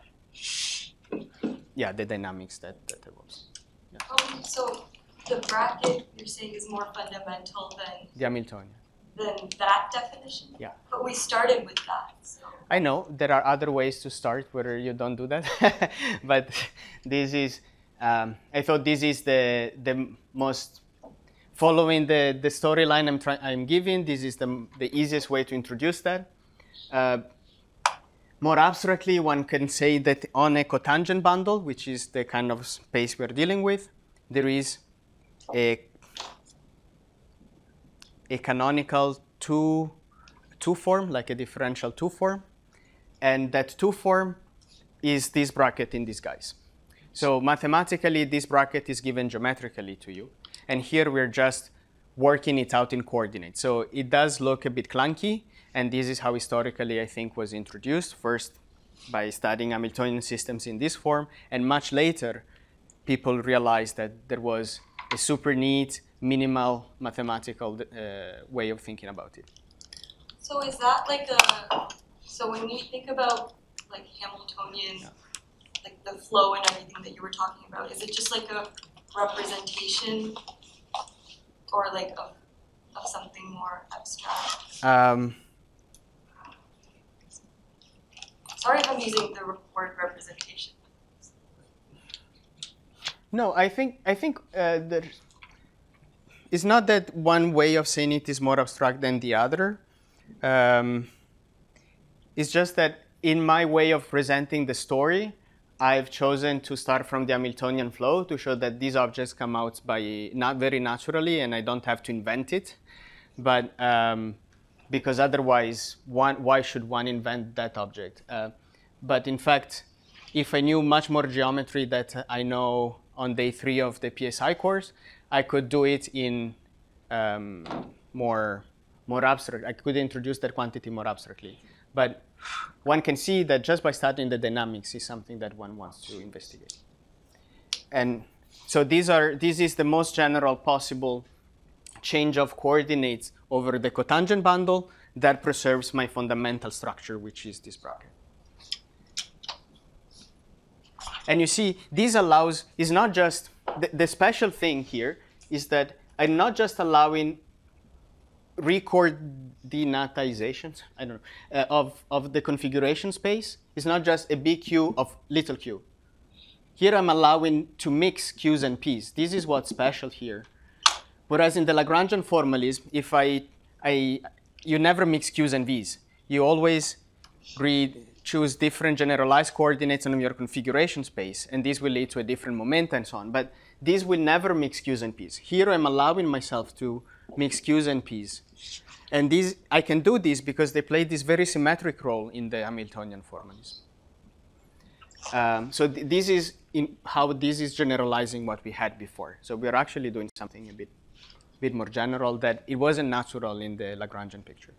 [SPEAKER 1] yeah, the dynamics that, that evolves. Yeah.
[SPEAKER 3] Um, so the bracket you're saying is more fundamental than
[SPEAKER 1] The Hamiltonian.
[SPEAKER 3] than that definition?
[SPEAKER 1] Yeah.
[SPEAKER 3] But we started with that, so.
[SPEAKER 1] I know there are other ways to start where you don't do that, but this is, um, I thought this is the, the most, following the, the storyline I'm, try- I'm giving, this is the, the easiest way to introduce that. Uh, More abstractly, one can say that on a cotangent bundle, which is the kind of space we're dealing with, there is a, a canonical two, two form, like a differential two form. And that two form is this bracket in disguise. So mathematically, this bracket is given geometrically to you. And here we're just working it out in coordinates. So it does look a bit clunky. And this is how historically, I think, was introduced, first by studying Hamiltonian systems in this form, and much later, people realized that there was a super neat, minimal mathematical uh, way of thinking about it.
[SPEAKER 3] So is that like a, so when you think about like Hamiltonian,
[SPEAKER 1] Yeah.
[SPEAKER 3] like the flow and everything that you were talking about, is it just like a representation or like of, of something more abstract?
[SPEAKER 1] Um,
[SPEAKER 3] Sorry if I'm using the word representation.
[SPEAKER 1] No, I think I think uh, there, it's not that one way of saying it is more abstract than the other. Um, it's just that in my way of presenting the story, I've chosen to start from the Hamiltonian flow to show that these objects come out by not very naturally, and I don't have to invent it. But um, because otherwise, one, why should one invent that object? Uh, but in fact, if I knew much more geometry that I know on day three of the P S I course, I could do it in um, more, more abstract. I could introduce that quantity more abstractly. But one can see that just by studying the dynamics is something that one wants to investigate. And so these are, this is the most general possible change of coordinates over the cotangent bundle that preserves my fundamental structure, which is this bracket. And you see, this allows, is not just, the, the special thing here is that I'm not just allowing record denatization, I don't know, uh, of, of the configuration space is not just a big Q of little q. Here I'm allowing to mix Q's and P's. This is what's special here. Whereas in the Lagrangian formalism, if I, I, you never mix Q's and V's. You always read, choose different generalized coordinates on your configuration space, and this will lead to a different momenta and so on. But this will never mix Q's and P's. Here I'm allowing myself to mix Q's and P's. And these, I can do this because they play this very symmetric role in the Hamiltonian formalism. Um, so th this is in how this is generalizing what we had before. So we're actually doing something a bit, bit more general that it wasn't natural in the Lagrangian picture.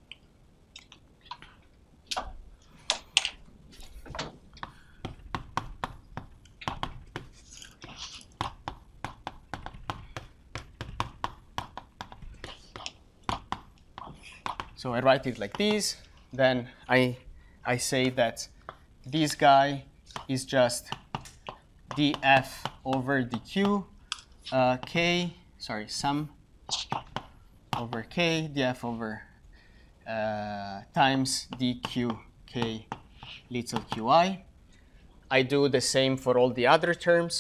[SPEAKER 1] So I write it like this. Then I, I say that this guy is just df over dq, uh, k, sorry, sum over k, df over uh, times dq k little qi. I do the same for all the other terms.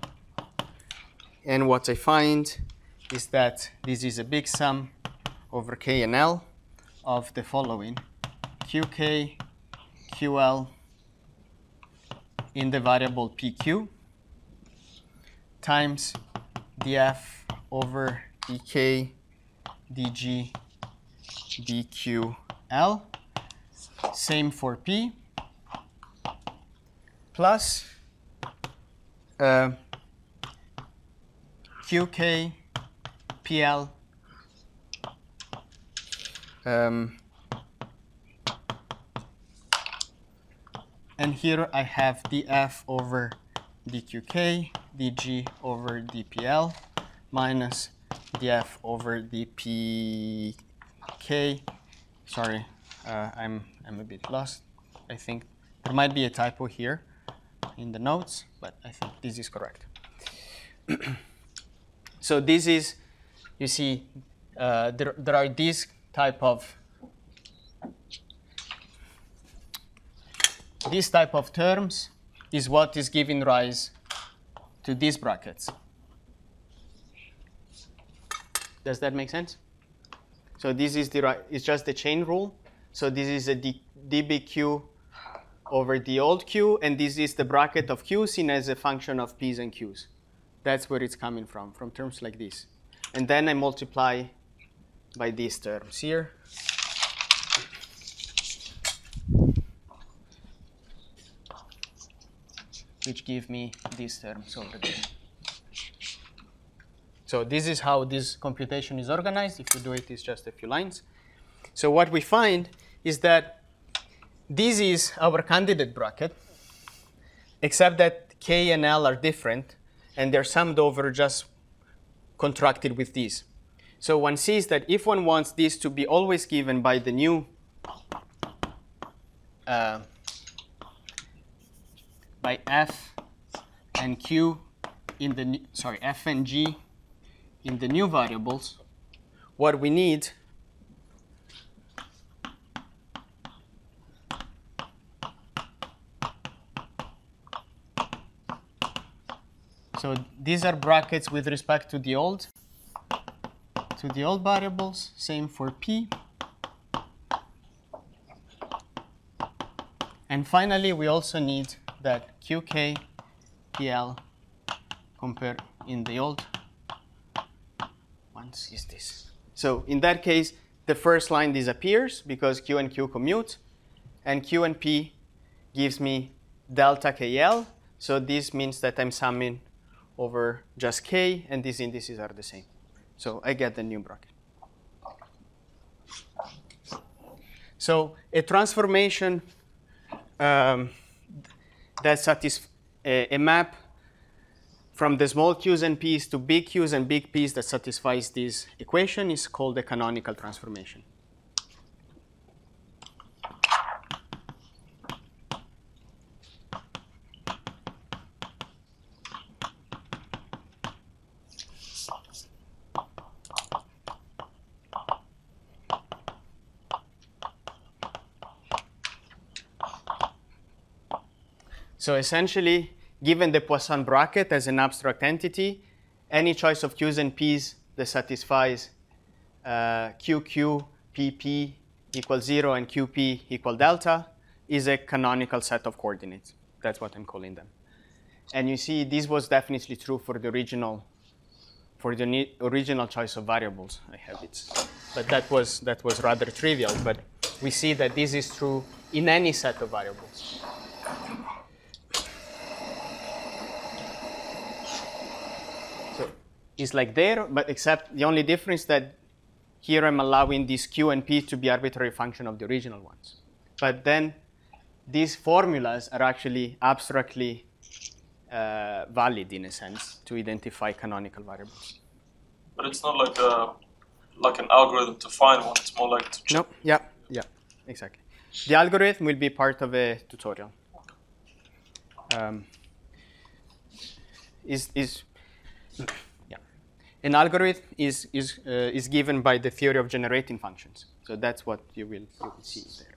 [SPEAKER 1] And what I find is that this is a big sum over k and l of the following: qk, ql in the variable pq times df over dk, dg, dql, same for p, plus uh, qk, pl, um, and here I have df over dqk, dg over dpl, minus df over dpk. Sorry, uh, I'm, I'm a bit lost. I think there might be a typo here in the notes, but I think this is correct. So this is, you see, uh, there, there are these type of this type of terms is what is giving rise to these brackets. Does that make sense? So this is the it's just the chain rule. So this is a d, dbq over the old q, and this is the bracket of q seen as a function of p's and q's. That's where it's coming from, from terms like this. And then I multiply by these terms here. Which give me these terms over there. So this is how this computation is organized. If you do it, it's just a few lines. So what we find is that this is our candidate bracket, except that k and l are different, and they're summed over just contracted with these. So one sees that if one wants this to be always given by the new uh, by f and q in the new, sorry f and g in the new variables, what we need so these are brackets with respect to the old to the old variables, same for p. And finally, we also need that qk, pl compare in the old ones is this. So in that case, the first line disappears because q and q commute, and q and p gives me delta kl. So this means that I'm summing over just k, and these indices are the same. So I get the new bracket. So a transformation um, that satisfies a, a map from the small q's and p's to big q's and big p's that satisfies this equation is called a canonical transformation. So essentially, given the Poisson bracket as an abstract entity, any choice of Q's and P's that satisfies uh, Q Q, P P equals zero and Q P equal delta is a canonical set of coordinates. That's what I'm calling them. And you see, this was definitely true for the original, for the original choice of variables. I have it, but that was that was rather trivial. But we see that this is true in any set of variables. So it's like there, but except the only difference that here I'm allowing these Q and P to be arbitrary function of the original ones. But then these formulas are actually abstractly uh, valid in a sense to identify canonical variables.
[SPEAKER 2] But it's not like a like an algorithm to find one. It's more like to check.
[SPEAKER 1] No, yeah, yeah, exactly. The algorithm will be part of a tutorial. Um, is is yeah, an algorithm is is uh, is given by the theory of generating functions. So that's what you will you will see there.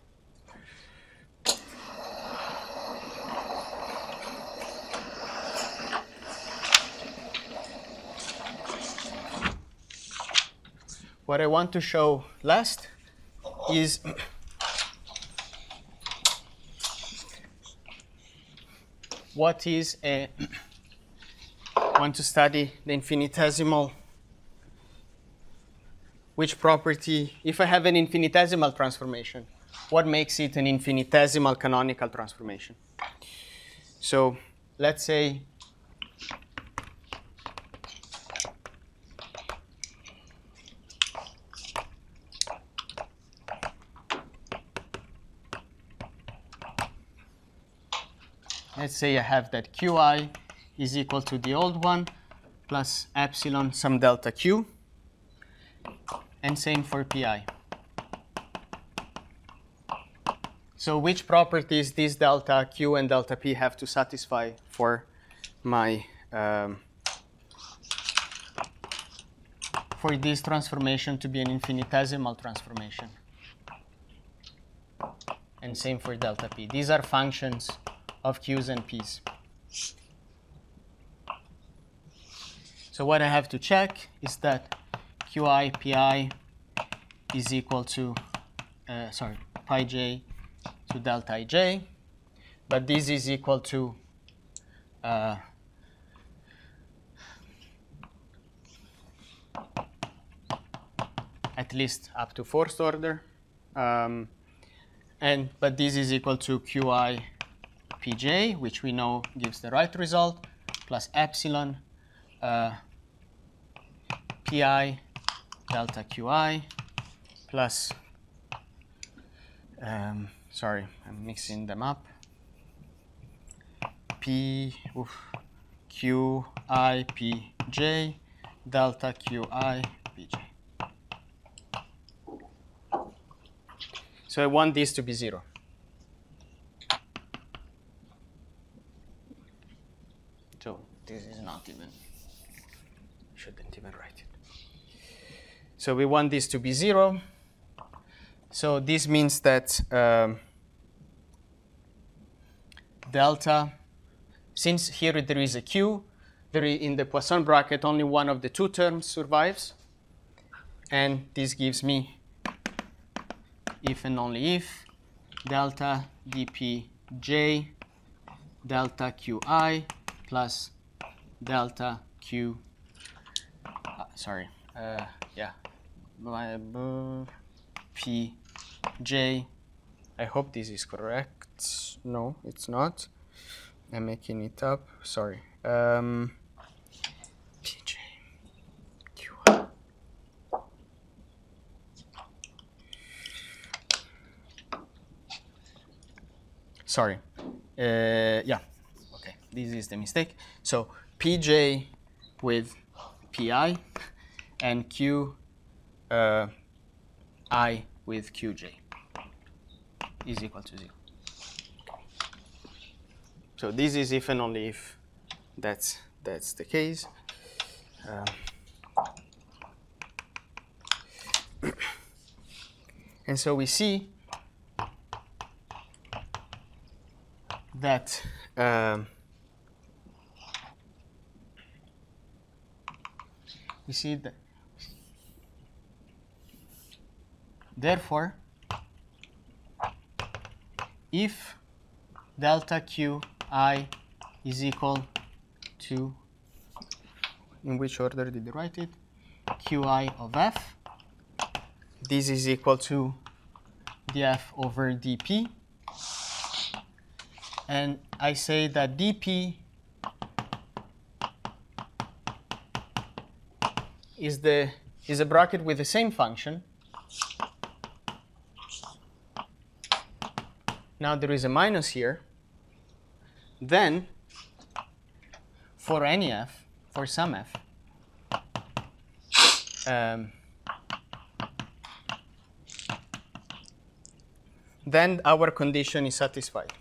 [SPEAKER 1] What I want to show last is what is a, I want to study the infinitesimal, which property, if I have an infinitesimal transformation, what makes it an infinitesimal canonical transformation? So let's say Let's say I have that Qi is equal to the old one plus epsilon some delta Q, and same for Pi. So which properties these delta Q and delta P have to satisfy for my um, for this transformation to be an infinitesimal transformation? And same for delta P. These are functions of Q's and P's. So what I have to check is that Qi Pi is equal to, uh, sorry, pi j to delta ij, but this is equal to uh, at least up to fourth order, um, and but this is equal to Qi Pj, which we know gives the right result, plus epsilon uh, Pi delta Qi plus, um, sorry, I'm mixing them up, P, oof, Qi Pj delta Qi Pj. So I want this to be zero. So this is not even, shouldn't even write it. So we want this to be zero. So this means that um, delta, since here there is a Q, there is, in the Poisson bracket only one of the two terms survives. And this gives me, if and only if, delta dpj delta Qi plus delta Q, uh, sorry, uh, yeah, Pj, I hope this is correct. No, it's not. I'm making it up, sorry. Um, Pj, Qi. Sorry, uh, yeah. This is the mistake. So Pj with Pi and Q uh, I with Qj is equal to zero. So this is if and only if that's that's the case. Um, and so we see that um, you see that. Therefore, if delta Q I is equal to, in which order did you write it? Qi of f. This is equal to df over dp. And I say that dp is the is a bracket with the same function. Now there is a minus here. Then for any f, for some f, um, then our condition is satisfied.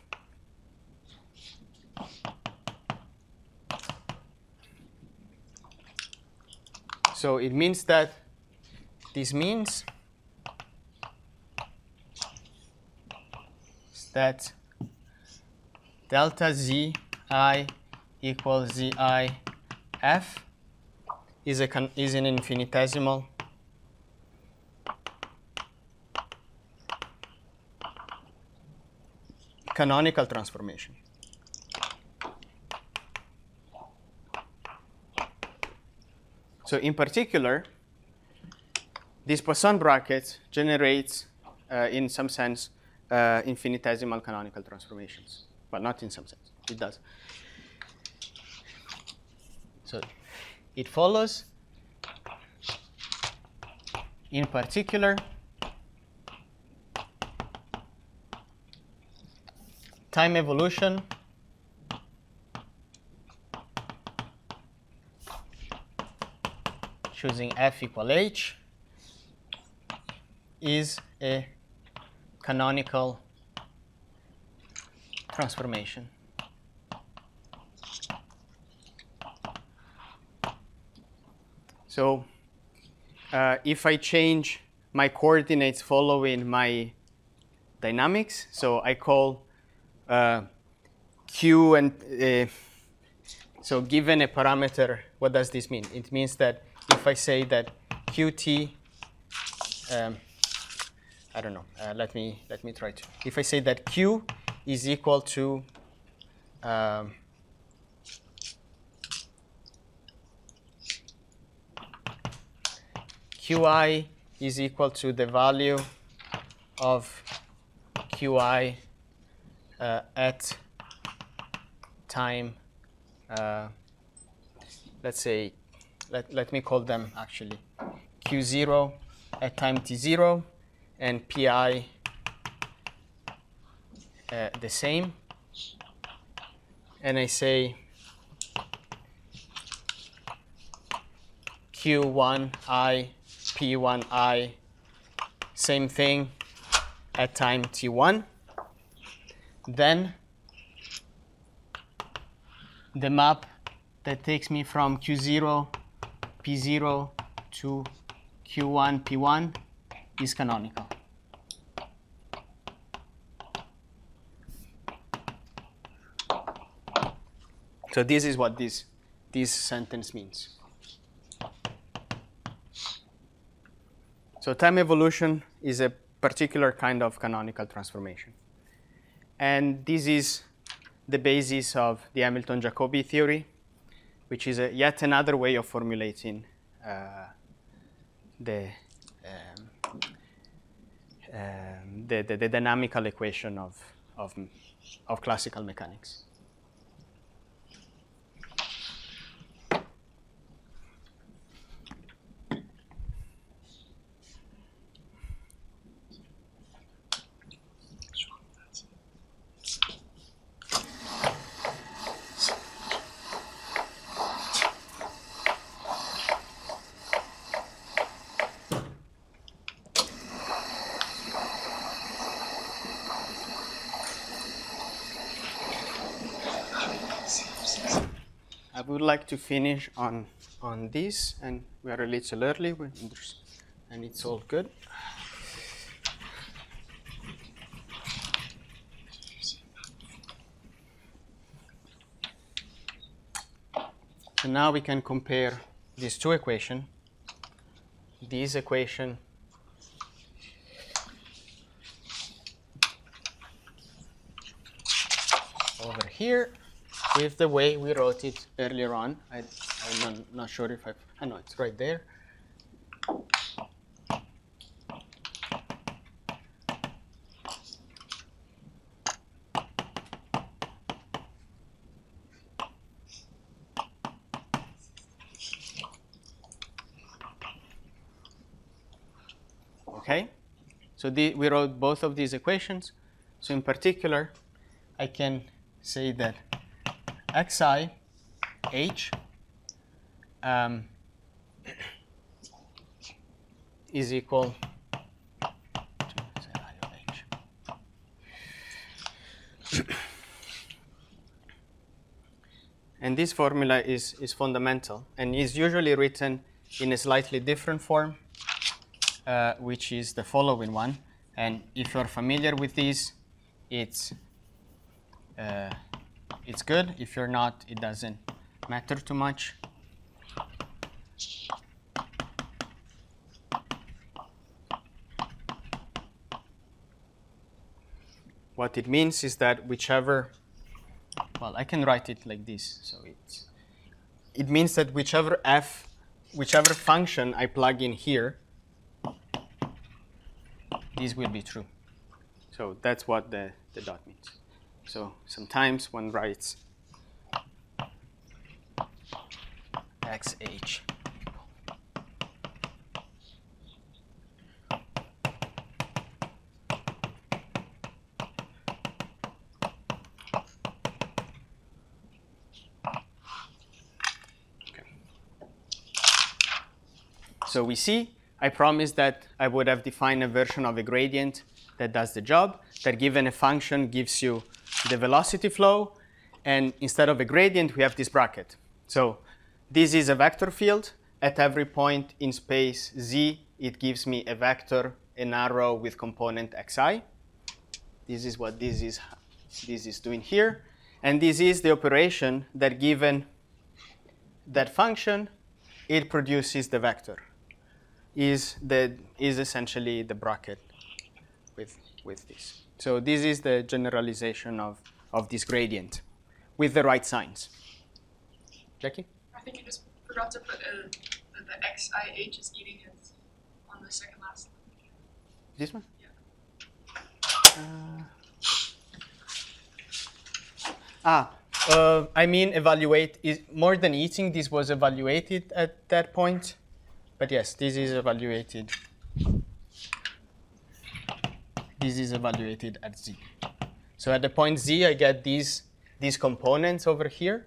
[SPEAKER 1] So it means that this means that delta zi equals zi f is a con is an infinitesimal canonical transformation. So in particular, this Poisson bracket generates, uh, in some sense, uh, infinitesimal canonical transformations. Well, not in some sense, it does. So it follows, in particular, time evolution choosing f equal h is a canonical transformation. So uh, if I change my coordinates following my dynamics, so I call uh, q and uh, so given a parameter, what does this mean? It means that if I say that qt, um, I don't know. Uh, let me let me try to. If I say that q is equal to um, qi is equal to the value of qi uh, at time. Uh, let's say, let let me call them actually q zero at time t zero. And pi uh, the same, and I say q one i, p one i, same thing at time t one, then the map that takes me from q zero, p zero to q one, p one is canonical. So this is what this, this sentence means. So time evolution is a particular kind of canonical transformation. And this is the basis of the Hamilton-Jacobi theory, which is a, yet another way of formulating uh, the Um, um, the, the, the dynamical equation of, of, of classical mechanics. I would like to finish on, on this, and we are a little early, and it's all good. So now we can compare these two equations. This equation over here with the way we wrote it earlier on. I, I'm not, not sure if I, I know it's right there. Okay, so the, we wrote both of these equations. So in particular, I can say that xi h um, is equal to zi of h. And this formula is, is fundamental and is usually written in a slightly different form, uh, which is the following one. And if you're familiar with these, it's uh, it's good. If you're not, it doesn't matter too much. What it means is that whichever, well, I can write it like this. So it's, it means that whichever f, whichever function I plug in here, this will be true. So that's what the, the dot means. So sometimes one writes xh. So we see, I promised that I would have defined a version of a gradient that does the job, that given a function gives you the velocity flow, and instead of a gradient, we have this bracket. So this is a vector field. At every point in space z, it gives me a vector, an arrow with component xi. This is what this is, this is doing here. And this is the operation that given that function, it produces the vector. Is, the, is essentially the bracket with, with this. So this is the generalization of, of this gradient with the right signs. Jackie?
[SPEAKER 8] I think you just forgot to put uh, that the xih is eating it on the second last line.
[SPEAKER 1] This one?
[SPEAKER 8] Yeah.
[SPEAKER 1] Uh, ah, uh, I mean evaluate, is more than eating, this was evaluated at that point. But yes, this is evaluated. This is evaluated at z. So at the point z, I get these, these components over here.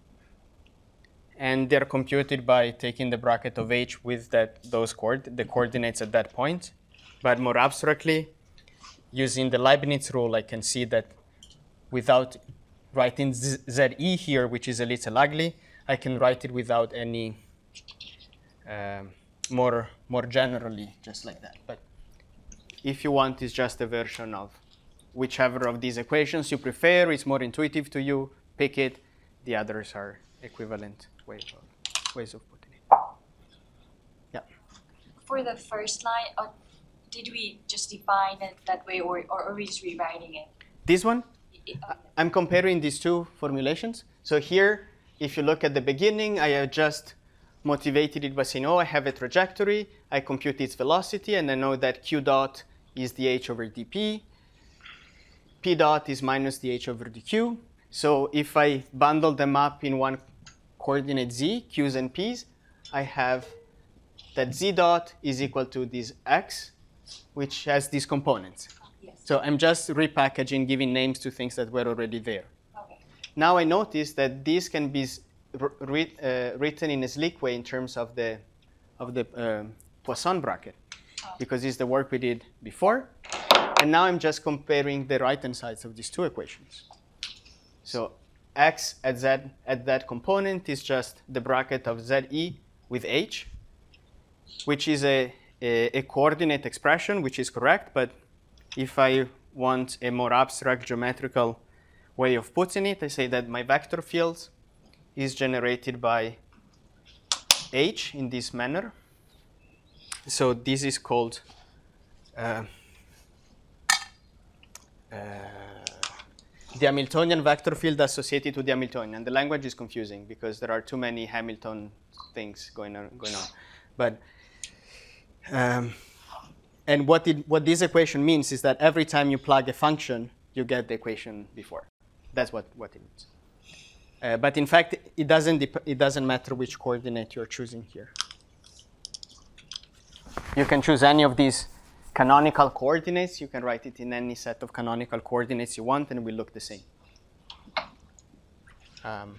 [SPEAKER 1] And they're computed by taking the bracket of h with that, those coord the coordinates at that point. But more abstractly, using the Leibniz rule, I can see that without writing ze here, which is a little ugly, I can write it without any um, more, more generally, just like that. But if you want, it's just a version of whichever of these equations you prefer. It's more intuitive to you. Pick it. The others are equivalent way of, ways of putting it. Yeah.
[SPEAKER 4] For the first line, uh, did we just define it that way, or, or are we just rewriting it?
[SPEAKER 1] This one?
[SPEAKER 4] It, uh,
[SPEAKER 1] I'm comparing these two formulations. So here, if you look at the beginning, I have just motivated it by saying, oh, I have a trajectory. I compute its velocity, and I know that q dot is dh over dp. P dot is minus dh over dq. So if I bundle them up in one coordinate z, q's and p's, I have that z dot is equal to this x, which has these components.
[SPEAKER 4] yes.
[SPEAKER 1] So I'm just repackaging, giving names to things that were already there.
[SPEAKER 4] Okay.
[SPEAKER 1] Now I notice that this can be re uh, written in a slick way in terms of the, of the um, Poisson bracket,
[SPEAKER 4] Oh.
[SPEAKER 1] because it's the work we did before. And now I'm just comparing the right-hand sides of these two equations. So x at z at that component is just the bracket of ze with h, which is a, a, a coordinate expression, which is correct. But if I want a more abstract geometrical way of putting it, I say that my vector field is generated by H in this manner. So this is called uh, uh, the Hamiltonian vector field associated to the Hamiltonian. The language is confusing because there are too many Hamilton things going on. Going on. But um, and what it, what this equation means is that every time you plug a function, you get the equation before. That's what, what it means. Uh, but in fact, it doesn't dep- it doesn't matter which coordinate you're choosing here. You can choose any of these canonical coordinates. You can write it in any set of canonical coordinates you want, and it will look the same. Um,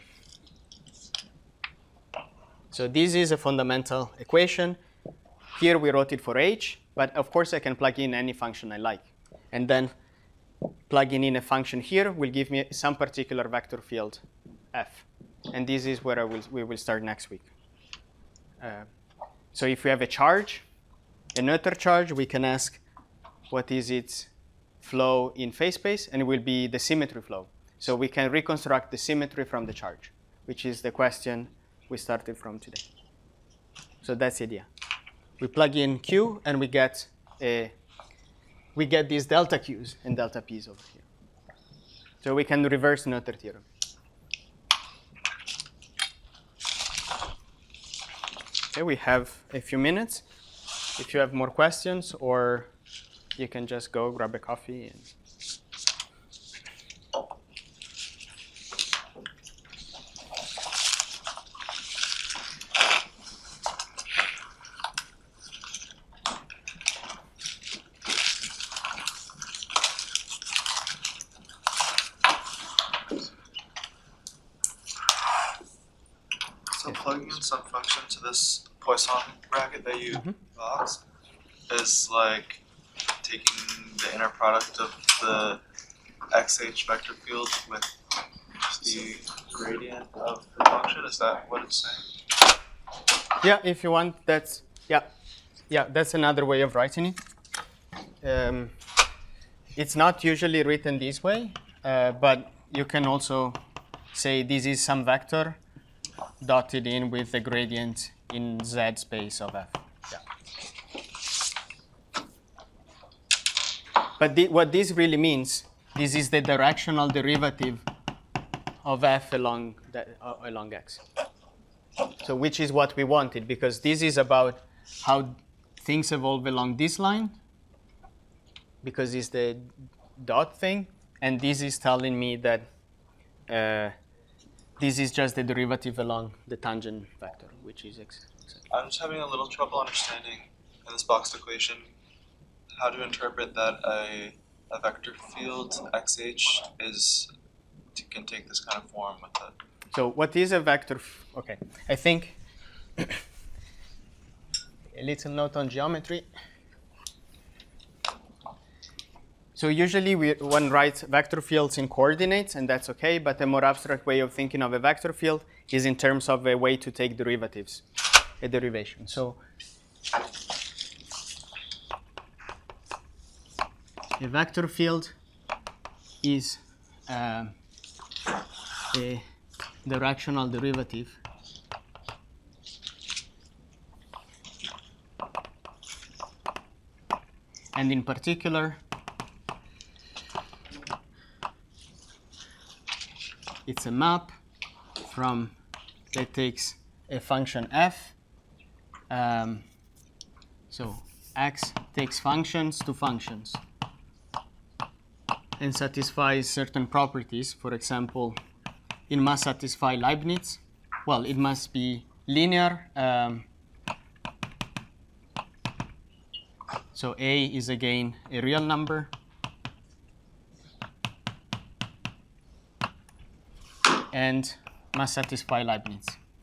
[SPEAKER 1] so this is a fundamental equation. Here we wrote it for H, but of course I can plug in any function I like. And then plugging in a function here will give me some particular vector field F. And this is where I will, we will start next week. Uh, so if we have a charge, a Noether charge, we can ask what is its flow in phase space, and it will be the symmetry flow. So we can reconstruct the symmetry from the charge, which is the question we started from today. So that's the idea. We plug in Q, and we get a, we get these delta Q's and delta P's over here. So we can reverse Noether theorem. Okay, we have a few minutes. If you have more questions, or you can just go grab a coffee. And
[SPEAKER 7] So plugging in some function to this Poisson bracket that you
[SPEAKER 1] Mhm.
[SPEAKER 7] boxed is like taking the inner product of the X H vector field with the gradient of the function. Is that what it's saying?
[SPEAKER 1] yeah, if you want, that's yeah, yeah, that's another way of writing it. Um, it's not usually written this way, uh, but you can also say this is some vector dotted in with the gradient in Z space of F. Yeah. But the, what this really means, this is the directional derivative of F along, the, uh, along X. So which is what we wanted, because this is about how things evolve along this line, because it's the dot thing, and this is telling me that uh, this is just the derivative along the tangent vector, which is X.
[SPEAKER 7] I'm just having a little trouble understanding in this boxed equation how to interpret that a, a vector field X H is can take this kind of form with it.
[SPEAKER 1] So what is a vector? F- okay, I think a little note on geometry. So usually we, one writes vector fields in coordinates, and that's okay, but a more abstract way of thinking of a vector field is in terms of a way to take derivatives, a derivation. So a vector field is uh, a directional derivative and in particular it's a map from that takes a function f. Um, so x takes functions to functions and satisfies certain properties. For example, it must satisfy Leibniz. Well, it must be linear. Um, so A is again a real number. And must satisfy Leibniz.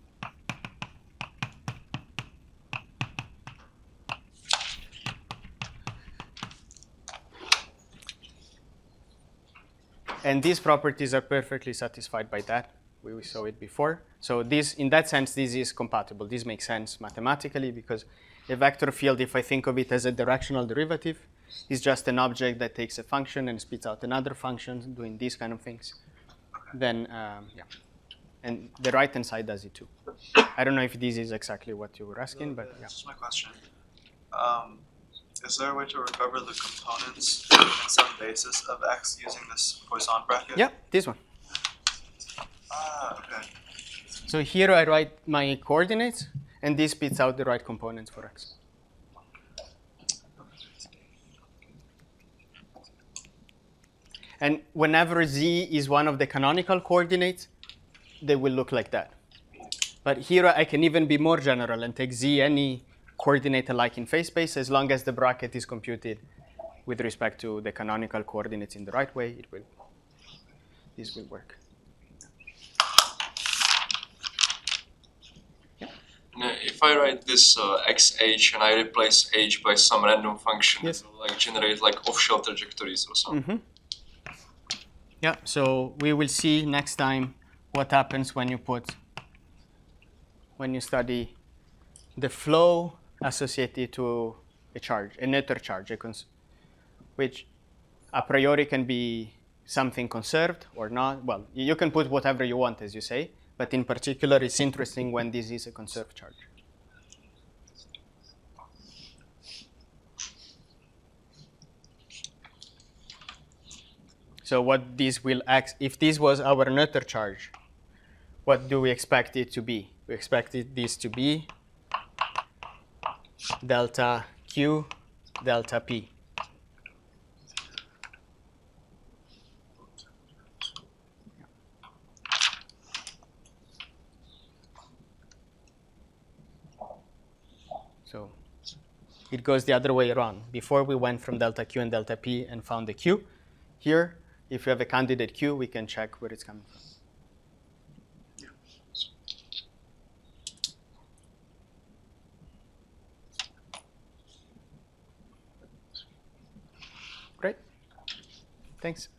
[SPEAKER 1] And these properties are perfectly satisfied by that. We, we saw it before. So this, in that sense, this is compatible. This makes sense mathematically because a vector field, if I think of it as a directional derivative, is just an object that takes a function and spits out another function doing these kind of things. Then, um, yeah. and the right-hand side does it too. I don't know if this is exactly what you were asking, but yeah.
[SPEAKER 7] That's just my question. Um, is there a way to recover the components in some basis of x using this Poisson bracket?
[SPEAKER 1] Yeah, this one.
[SPEAKER 7] Ah, okay.
[SPEAKER 1] So here I write my coordinates, and this spits out the right components for x. And whenever z is one of the canonical coordinates, they will look like that. But here I can even be more general and take z any coordinate alike in phase space, as long as the bracket is computed with respect to the canonical coordinates in the right way, it will, this will work.
[SPEAKER 9] Now, if I write this uh, xh and I replace h by some random function,
[SPEAKER 1] Yes.
[SPEAKER 9] it will like generate like off-shell trajectories or something.
[SPEAKER 1] Mm-hmm. Yeah, so we will see next time what happens when you put, when you study the flow associated to a charge, a neutral charge, a cons which a priori can be something conserved or not. Well, you can put whatever you want, as you say, but in particular, it's interesting when this is a conserved charge. So what this will act, if this was our neutral charge, what do we expect it to be? We expected this to be delta Q, delta P. So it goes the other way around. Before we went from delta Q and delta P and found the Q. Here, if we have a candidate Q, we can check where it's coming from. Great. Thanks.